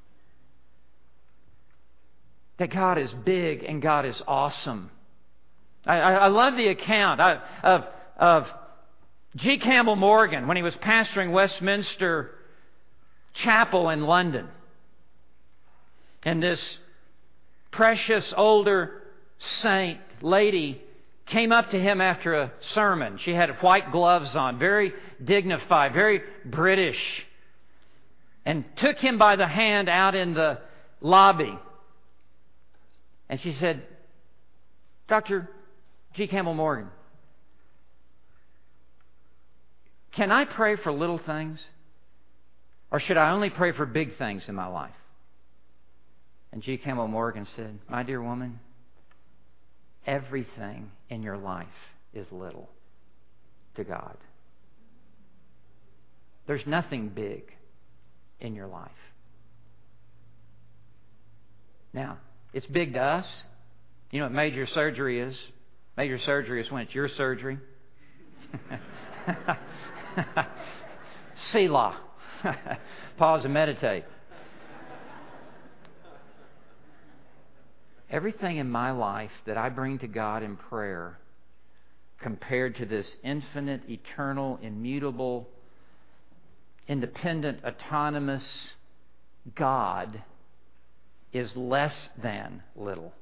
That God is big and God is awesome. I, I, I love the account of... of of G. Campbell Morgan when he was pastoring Westminster Chapel in London. And this precious older saint lady came up to him after a sermon. She had white gloves on, very dignified, very British, and took him by the hand out in the lobby. And she said, Doctor G. Campbell Morgan, can I pray for little things? Or should I only pray for big things in my life? And G. Campbell Morgan said, my dear woman, everything in your life is little to God. There's nothing big in your life. Now, it's big to us. You know what major surgery is? Major surgery is when it's your surgery. Selah. Pause and meditate. everything in my life that I bring to God in prayer, compared to this infinite, eternal, immutable, independent, autonomous God, is less than little.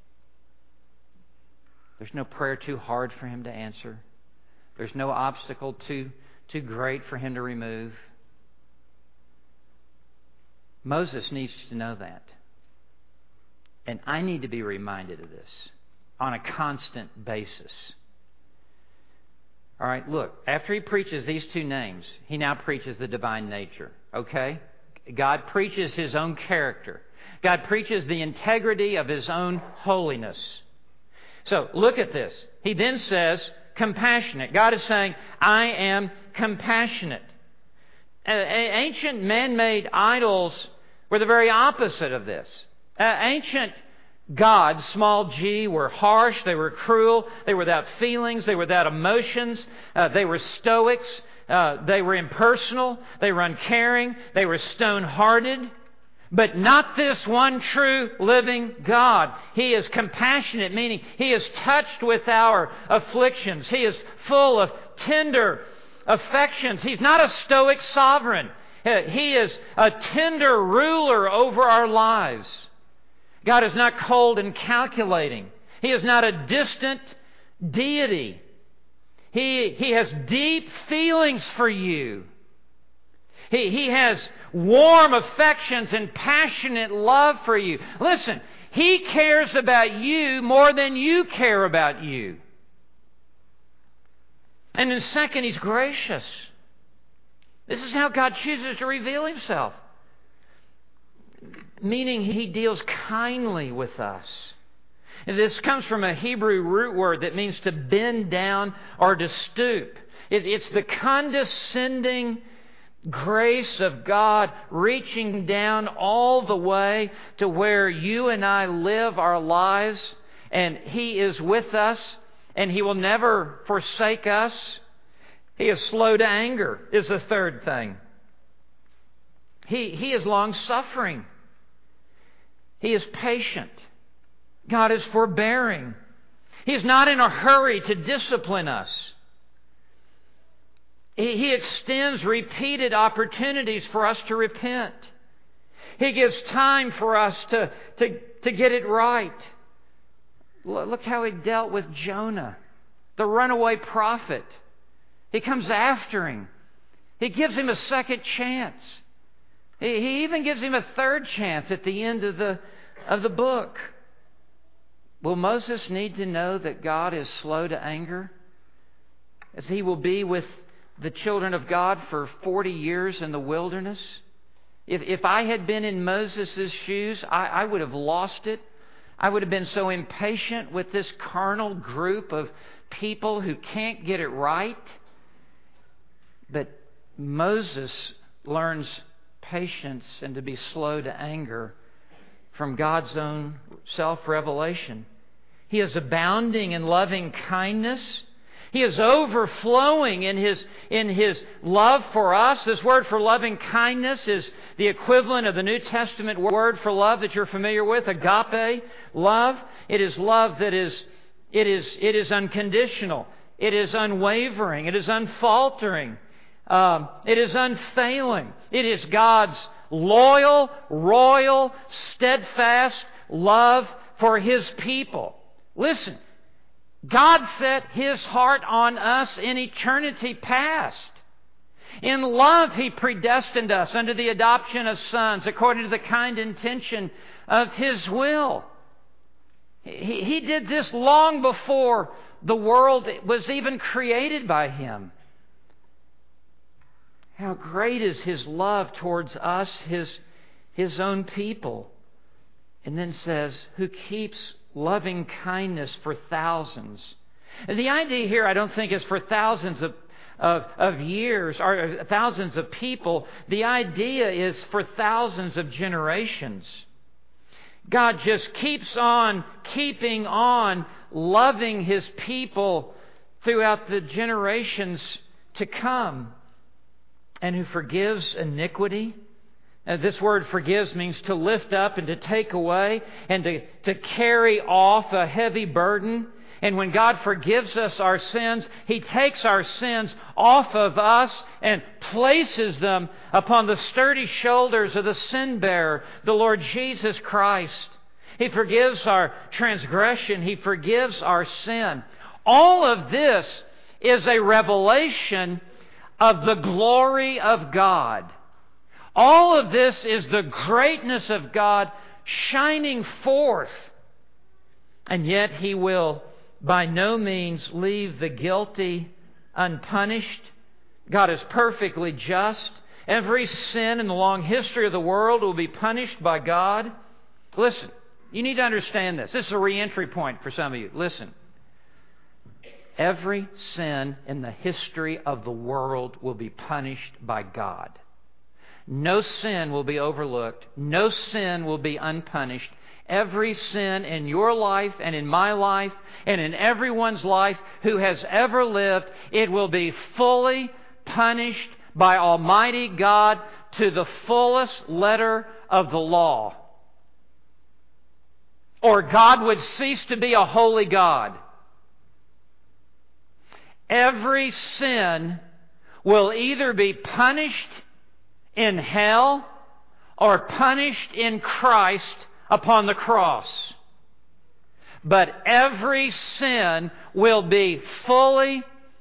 There's no prayer too hard for Him to answer. There's no obstacle too, too great for Him to remove. Moses needs to know that. And I need to be reminded of this on a constant basis. All right, look, after he preaches these two names, he now preaches the divine nature. Okay? God preaches His own character. God preaches the integrity of His own holiness. So, look at this. He then says, compassionate. God is saying, I am compassionate. Uh, ancient man-made idols were the very opposite of this. Uh, ancient gods, small g, were harsh, they were cruel, they were without feelings, they were without emotions, uh, they were stoics, uh, they were impersonal, they were uncaring, they were stone-hearted. But not this one true living God. He is compassionate, meaning He is touched with our afflictions. He is full of tender affections. He's not a stoic sovereign. He is a tender ruler over our lives. God is not cold and calculating. He is not a distant deity. He, he has deep feelings for you. He, he has warm affections and passionate love for you. Listen, He cares about you more than you care about you. And then second, He's gracious. This is how God chooses to reveal Himself. Meaning He deals kindly with us. And this comes from a Hebrew root word that means to bend down or to stoop. It, it's the condescending grace of God reaching down all the way to where you and I live our lives, and He is with us, and He will never forsake us. He is slow to anger, is the third thing. He, he is long-suffering. He is patient. God is forbearing. He is not in a hurry to discipline us. He, he extends repeated opportunities for us to repent. He gives time for us to, to, to get it right. Look how He dealt with Jonah, the runaway prophet. He comes after him. He gives him a second chance. He, he even gives him a third chance at the end of the, of the book. Will Moses need to know that God is slow to anger, as he will be with the children of God for forty years in the wilderness? If, if I had been in Moses' shoes, I, I would have lost it. I would have been so impatient with this carnal group of people who can't get it right. But Moses learns patience and to be slow to anger from God's own self-revelation. He is abounding in loving kindness. He is overflowing in his, in his love for us. This word for loving kindness is the equivalent of the New Testament word for love that you're familiar with, agape love. It is love that is, it is, it is unconditional. It is unwavering. It is unfaltering. Um, it is unfailing. It is God's loyal, royal, steadfast love for His people. Listen, God set His heart on us in eternity past. In love, He predestined us unto the adoption of sons according to the kind intention of His will. He, he did this long before the world was even created by Him. How great is His love towards us, His, His own people. And then says, who keeps loving kindness for thousands. And the idea here, I don't think, is for thousands of, of, of years or thousands of people. The idea is for thousands of generations. God just keeps on keeping on loving His people throughout the generations to come. And who forgives iniquity. Uh, this word forgives means to lift up and to take away and to, to carry off a heavy burden. And when God forgives us our sins, He takes our sins off of us and places them upon the sturdy shoulders of the sin bearer, the Lord Jesus Christ. He forgives our transgression. He forgives our sin. All of this is a revelation of the glory of God. All of this is the greatness of God shining forth. And yet He will by no means leave the guilty unpunished. God is perfectly just. Every sin in the long history of the world will be punished by God. Listen, you need to understand this. This is a re-entry point for some of you. Listen. Every sin in the history of the world will be punished by God. No sin will be overlooked. No sin will be unpunished. Every sin in your life and in my life and in everyone's life who has ever lived, it will be fully punished by Almighty God to the fullest letter of the law. Or God would cease to be a holy God. Every sin will either be punished in hell or punished in Christ upon the cross. But every sin will be fully,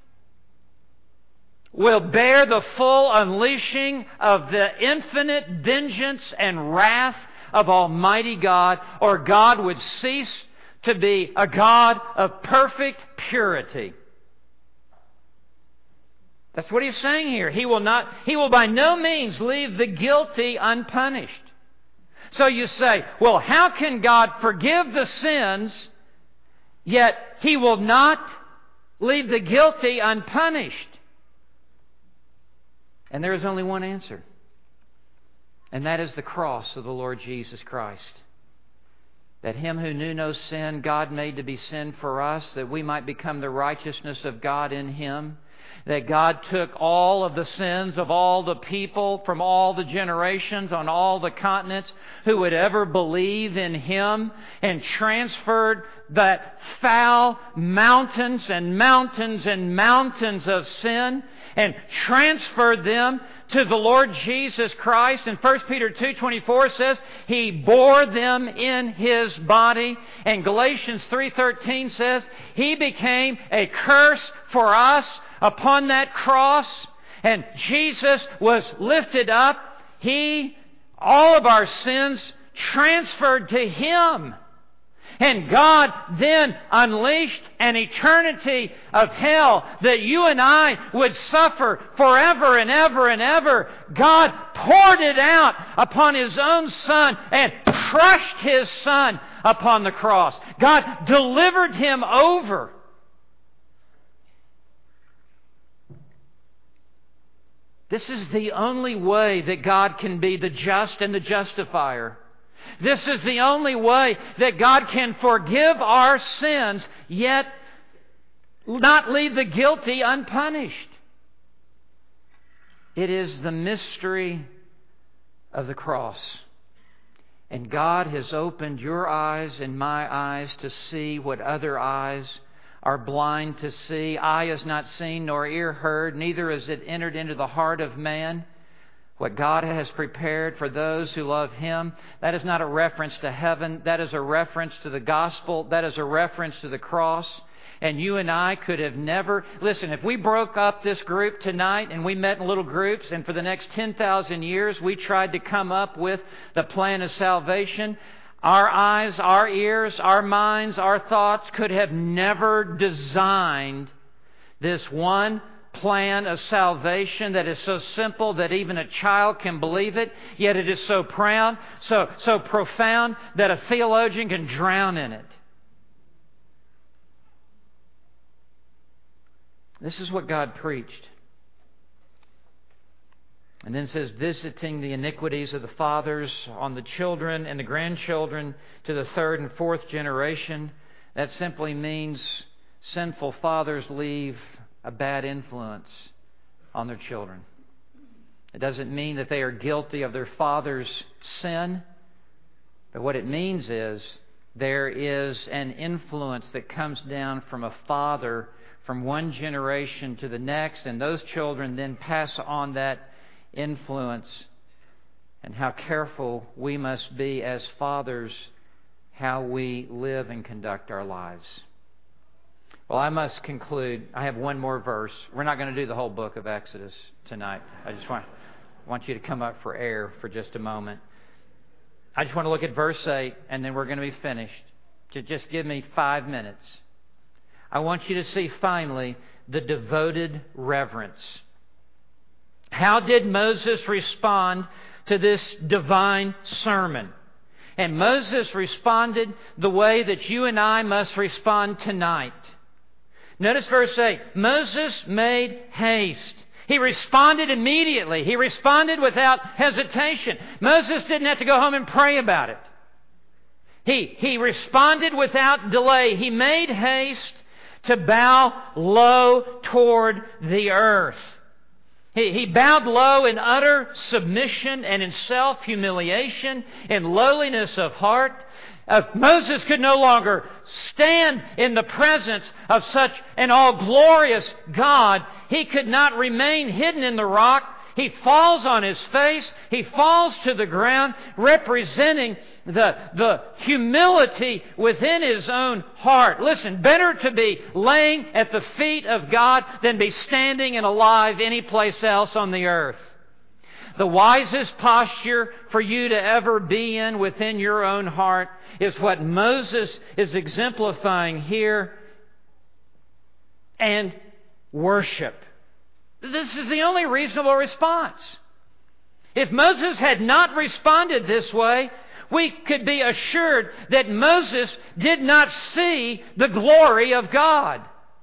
will bear the full unleashing of the infinite vengeance and wrath of Almighty God, or God would cease to be a God of perfect purity. That's what He's saying here. He will not, He will by no means leave the guilty unpunished. So you say, well, how can God forgive the sins, yet He will not leave the guilty unpunished? And there is only one answer. And that is the cross of the Lord Jesus Christ. That Him who knew no sin, God made to be sin for us, that we might become the righteousness of God in Him. That God took all of the sins of all the people from all the generations on all the continents who would ever believe in Him and transferred that foul mountains and mountains and mountains of sin and transferred them to the Lord Jesus Christ. And First Peter two twenty-four says He bore them in His body. And Galatians three thirteen says He became a curse for us upon that cross, and Jesus was lifted up. He, all of our sins transferred to Him. And God then unleashed an eternity of hell that you and I would suffer forever and ever and ever. God poured it out upon His own Son and crushed His Son upon the cross. God delivered Him over. This is the only way that God can be the just and the justifier. This is the only way that God can forgive our sins, yet not leave the guilty unpunished. It is the mystery of the cross. And God has opened your eyes and my eyes to see what other eyes are blind to see. Eye has not seen nor ear heard, neither has it entered into the heart of man what God has prepared for those who love Him. That is not a reference to heaven. That is a reference to the gospel. That is a reference to the cross. And you and I could have never... Listen, if we broke up this group tonight and we met in little groups and for the next ten thousand years we tried to come up with the plan of salvation, our eyes, our ears, our minds, our thoughts could have never designed this one plan of salvation that is so simple that even a child can believe it, yet it is so proud, so, so profound that a theologian can drown in it. This is what God preached. And then it says, visiting the iniquities of the fathers on the children and the grandchildren to the third and fourth generation. That simply means sinful fathers leave a bad influence on their children. It doesn't mean that they are guilty of their father's sin. But what it means is there is an influence that comes down from a father from one generation to the next, and those children then pass on that influence. And how careful we must be as fathers how we live and conduct our lives. Well, I must conclude. I have one more verse. We're not going to do the whole book of Exodus tonight. I just want, want you to come up for air for just a moment. I just want to look at verse eight, and then we're going to be finished. Just give me five minutes. I want you to see finally the devoted reverence. How did Moses respond to this divine sermon? And Moses responded the way that you and I must respond tonight. Notice verse eight. Moses made haste. He responded immediately. He responded without hesitation. Moses didn't have to go home and pray about it. He, he responded without delay. He made haste to bow low toward the earth. He, he bowed low in utter submission and in self-humiliation, in lowliness of heart. Uh, Moses could no longer stand in the presence of such an all-glorious God. He could not remain hidden in the rock. He falls on his face. He falls to the ground, representing the, the humility within his own heart. Listen, better to be laying at the feet of God than be standing and alive any place else on the earth. The wisest posture for you to ever be in within your own heart is what Moses is exemplifying here, and worship. This is the only reasonable response. If Moses had not responded this way, we could be assured that Moses did not see the glory of God.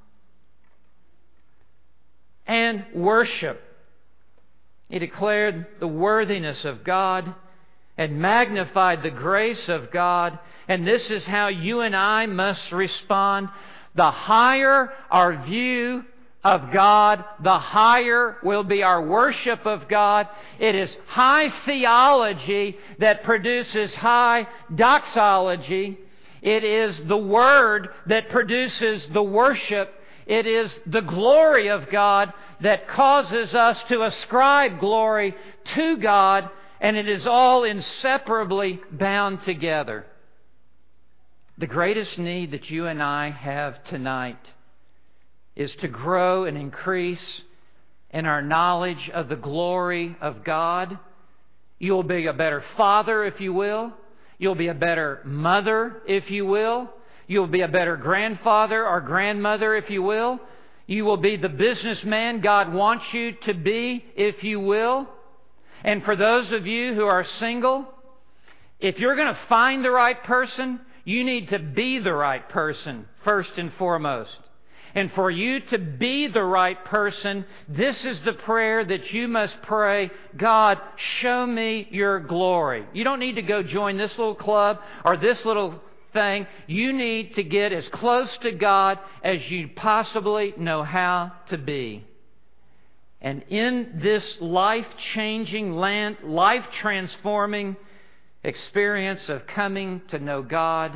And worship. He declared the worthiness of God and magnified the grace of God. And this is how you and I must respond. The higher our view of God, the higher will be our worship of God. It is high theology that produces high doxology. It is the Word that produces the worship. It is the glory of God that causes us to ascribe glory to God, and it is all inseparably bound together. The greatest need that you and I have tonight is to grow and increase in our knowledge of the glory of God. You'll be a better father, if you will. You'll be a better mother, if you will. You'll be a better grandfather or grandmother, if you will. You will be the businessman God wants you to be, if you will. And for those of you who are single, if you're going to find the right person, you need to be the right person, first and foremost. And for you to be the right person, this is the prayer that you must pray. God, show me your glory. You don't need to go join this little club or this little thing. You need to get as close to God as you possibly know how to be. And in this life-changing, life-transforming experience of coming to know God,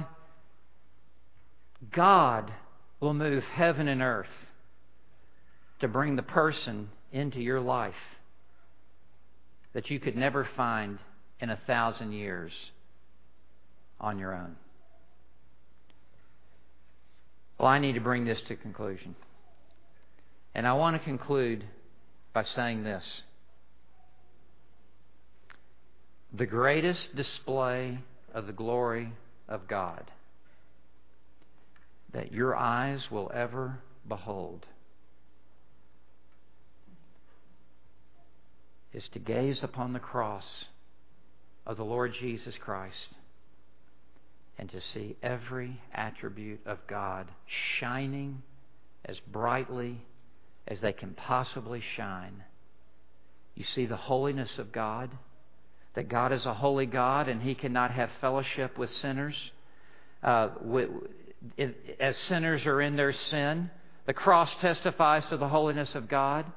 God will move heaven and earth to bring the person into your life that you could never find in a thousand years on your own. Well, I need to bring this to conclusion. And I want to conclude by saying this. The greatest display of the glory of God that your eyes will ever behold is to gaze upon the cross of the Lord Jesus Christ and to see every attribute of God shining as brightly as they can possibly shine. You see the holiness of God, that God is a holy God and He cannot have fellowship with sinners. Uh, with, as sinners are in their sin, the cross testifies to the holiness of God.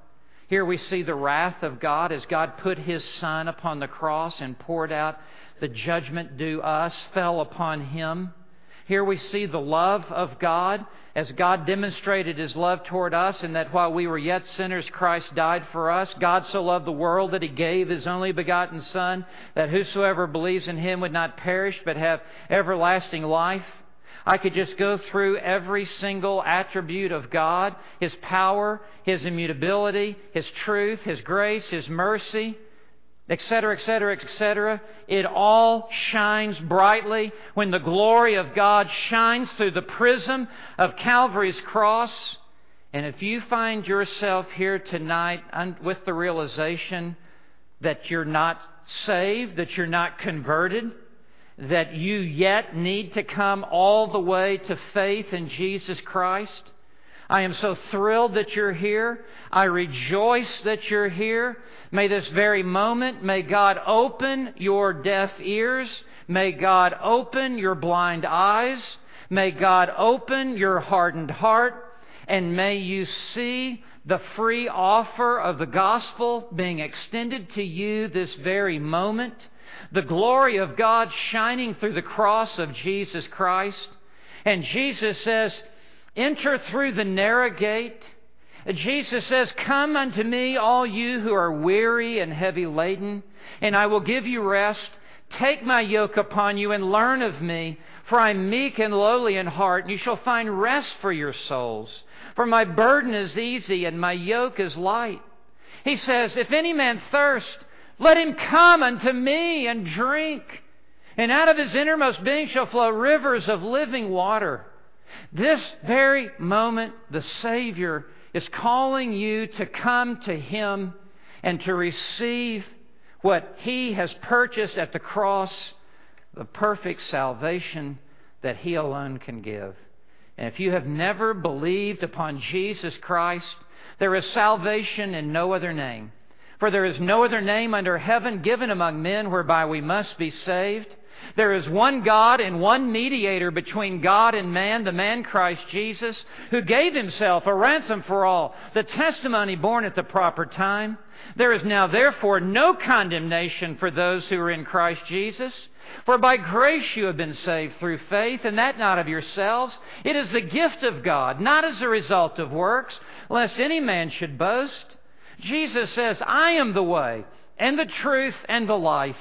Here we see the wrath of God as God put His Son upon the cross and poured out the judgment due us, fell upon Him. Here we see the love of God as God demonstrated His love toward us, in that while we were yet sinners, Christ died for us. God so loved the world that He gave His only begotten Son, that whosoever believes in Him would not perish but have everlasting life. I could just go through every single attribute of God, His power, His immutability, His truth, His grace, His mercy, et cetera, et cetera, et cetera. It all shines brightly when the glory of God shines through the prism of Calvary's cross. And if you find yourself here tonight with the realization that you're not saved, that you're not converted, that you yet need to come all the way to faith in Jesus Christ, I am so thrilled that you're here. I rejoice that you're here. May this very moment, may God open your deaf ears. May God open your blind eyes. May God open your hardened heart. And may you see the free offer of the gospel being extended to you this very moment. The glory of God shining through the cross of Jesus Christ. And Jesus says, enter through the narrow gate. Jesus says, come unto me, all you who are weary and heavy laden, and I will give you rest. Take my yoke upon you and learn of me, for I am meek and lowly in heart, and you shall find rest for your souls. For my burden is easy and my yoke is light. He says, if any man thirst, let him come unto me and drink. And out of his innermost being shall flow rivers of living water. This very moment, the Savior is calling you to come to Him and to receive what He has purchased at the cross, the perfect salvation that He alone can give. And if you have never believed upon Jesus Christ, there is salvation in no other name. For there is no other name under heaven given among men whereby we must be saved. There is one God and one mediator between God and man, the man Christ Jesus, who gave Himself a ransom for all, the testimony born at the proper time. There is now therefore no condemnation for those who are in Christ Jesus. For by grace you have been saved through faith, and that not of yourselves. It is the gift of God, not as a result of works, lest any man should boast. Jesus says, I am the way and the truth and the life.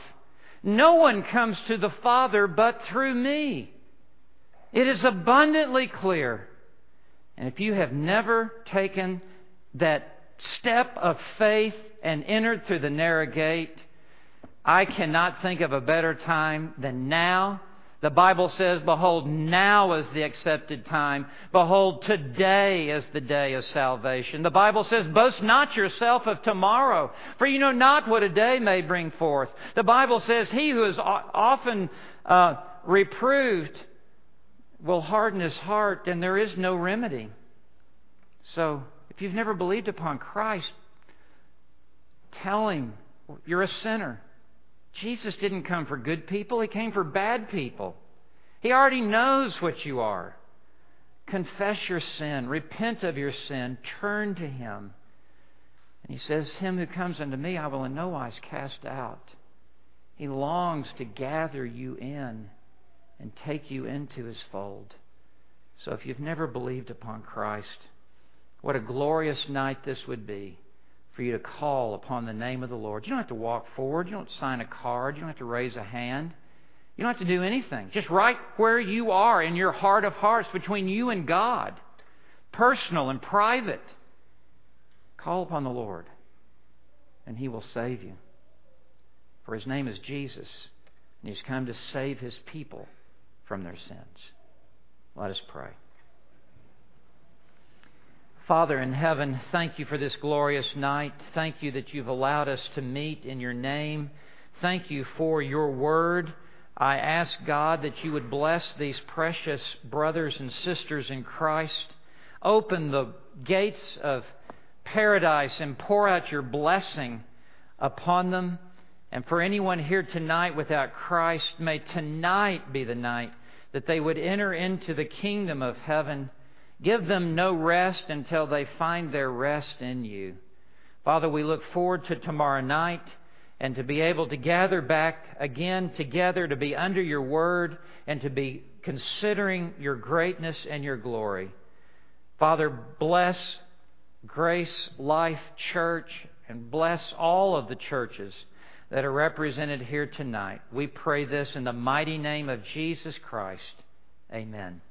No one comes to the Father but through me. It is abundantly clear. And if you have never taken that step of faith and entered through the narrow gate, I cannot think of a better time than now. The Bible says, behold, now is the accepted time. Behold, today is the day of salvation. The Bible says, boast not yourself of tomorrow, for you know not what a day may bring forth. The Bible says, he who is often uh, reproved will harden his heart, and there is no remedy. So, if you've never believed upon Christ, tell Him you're a sinner. Jesus didn't come for good people. He came for bad people. He already knows what you are. Confess your sin. Repent of your sin. Turn to Him. And He says, him who comes unto me I will in no wise cast out. He longs to gather you in and take you into His fold. So if you've never believed upon Christ, what a glorious night this would be for you to call upon the name of the Lord. You don't have to walk forward. You don't sign a card. You don't have to raise a hand. You don't have to do anything. Just right where you are in your heart of hearts between you and God, personal and private, call upon the Lord and He will save you. For His name is Jesus, and He's come to save His people from their sins. Let us pray. Father in heaven, thank You for this glorious night. Thank You that You've allowed us to meet in Your name. Thank You for Your word. I ask, God, that You would bless these precious brothers and sisters in Christ. Open the gates of paradise and pour out Your blessing upon them. And for anyone here tonight without Christ, may tonight be the night that they would enter into the kingdom of heaven. Give them no rest until they find their rest in You. Father, we look forward to tomorrow night and to be able to gather back again together, to be under your word and to be considering your greatness and your glory. Father, bless Grace Life Church and bless all of the churches that are represented here tonight. We pray this in the mighty name of Jesus Christ. Amen.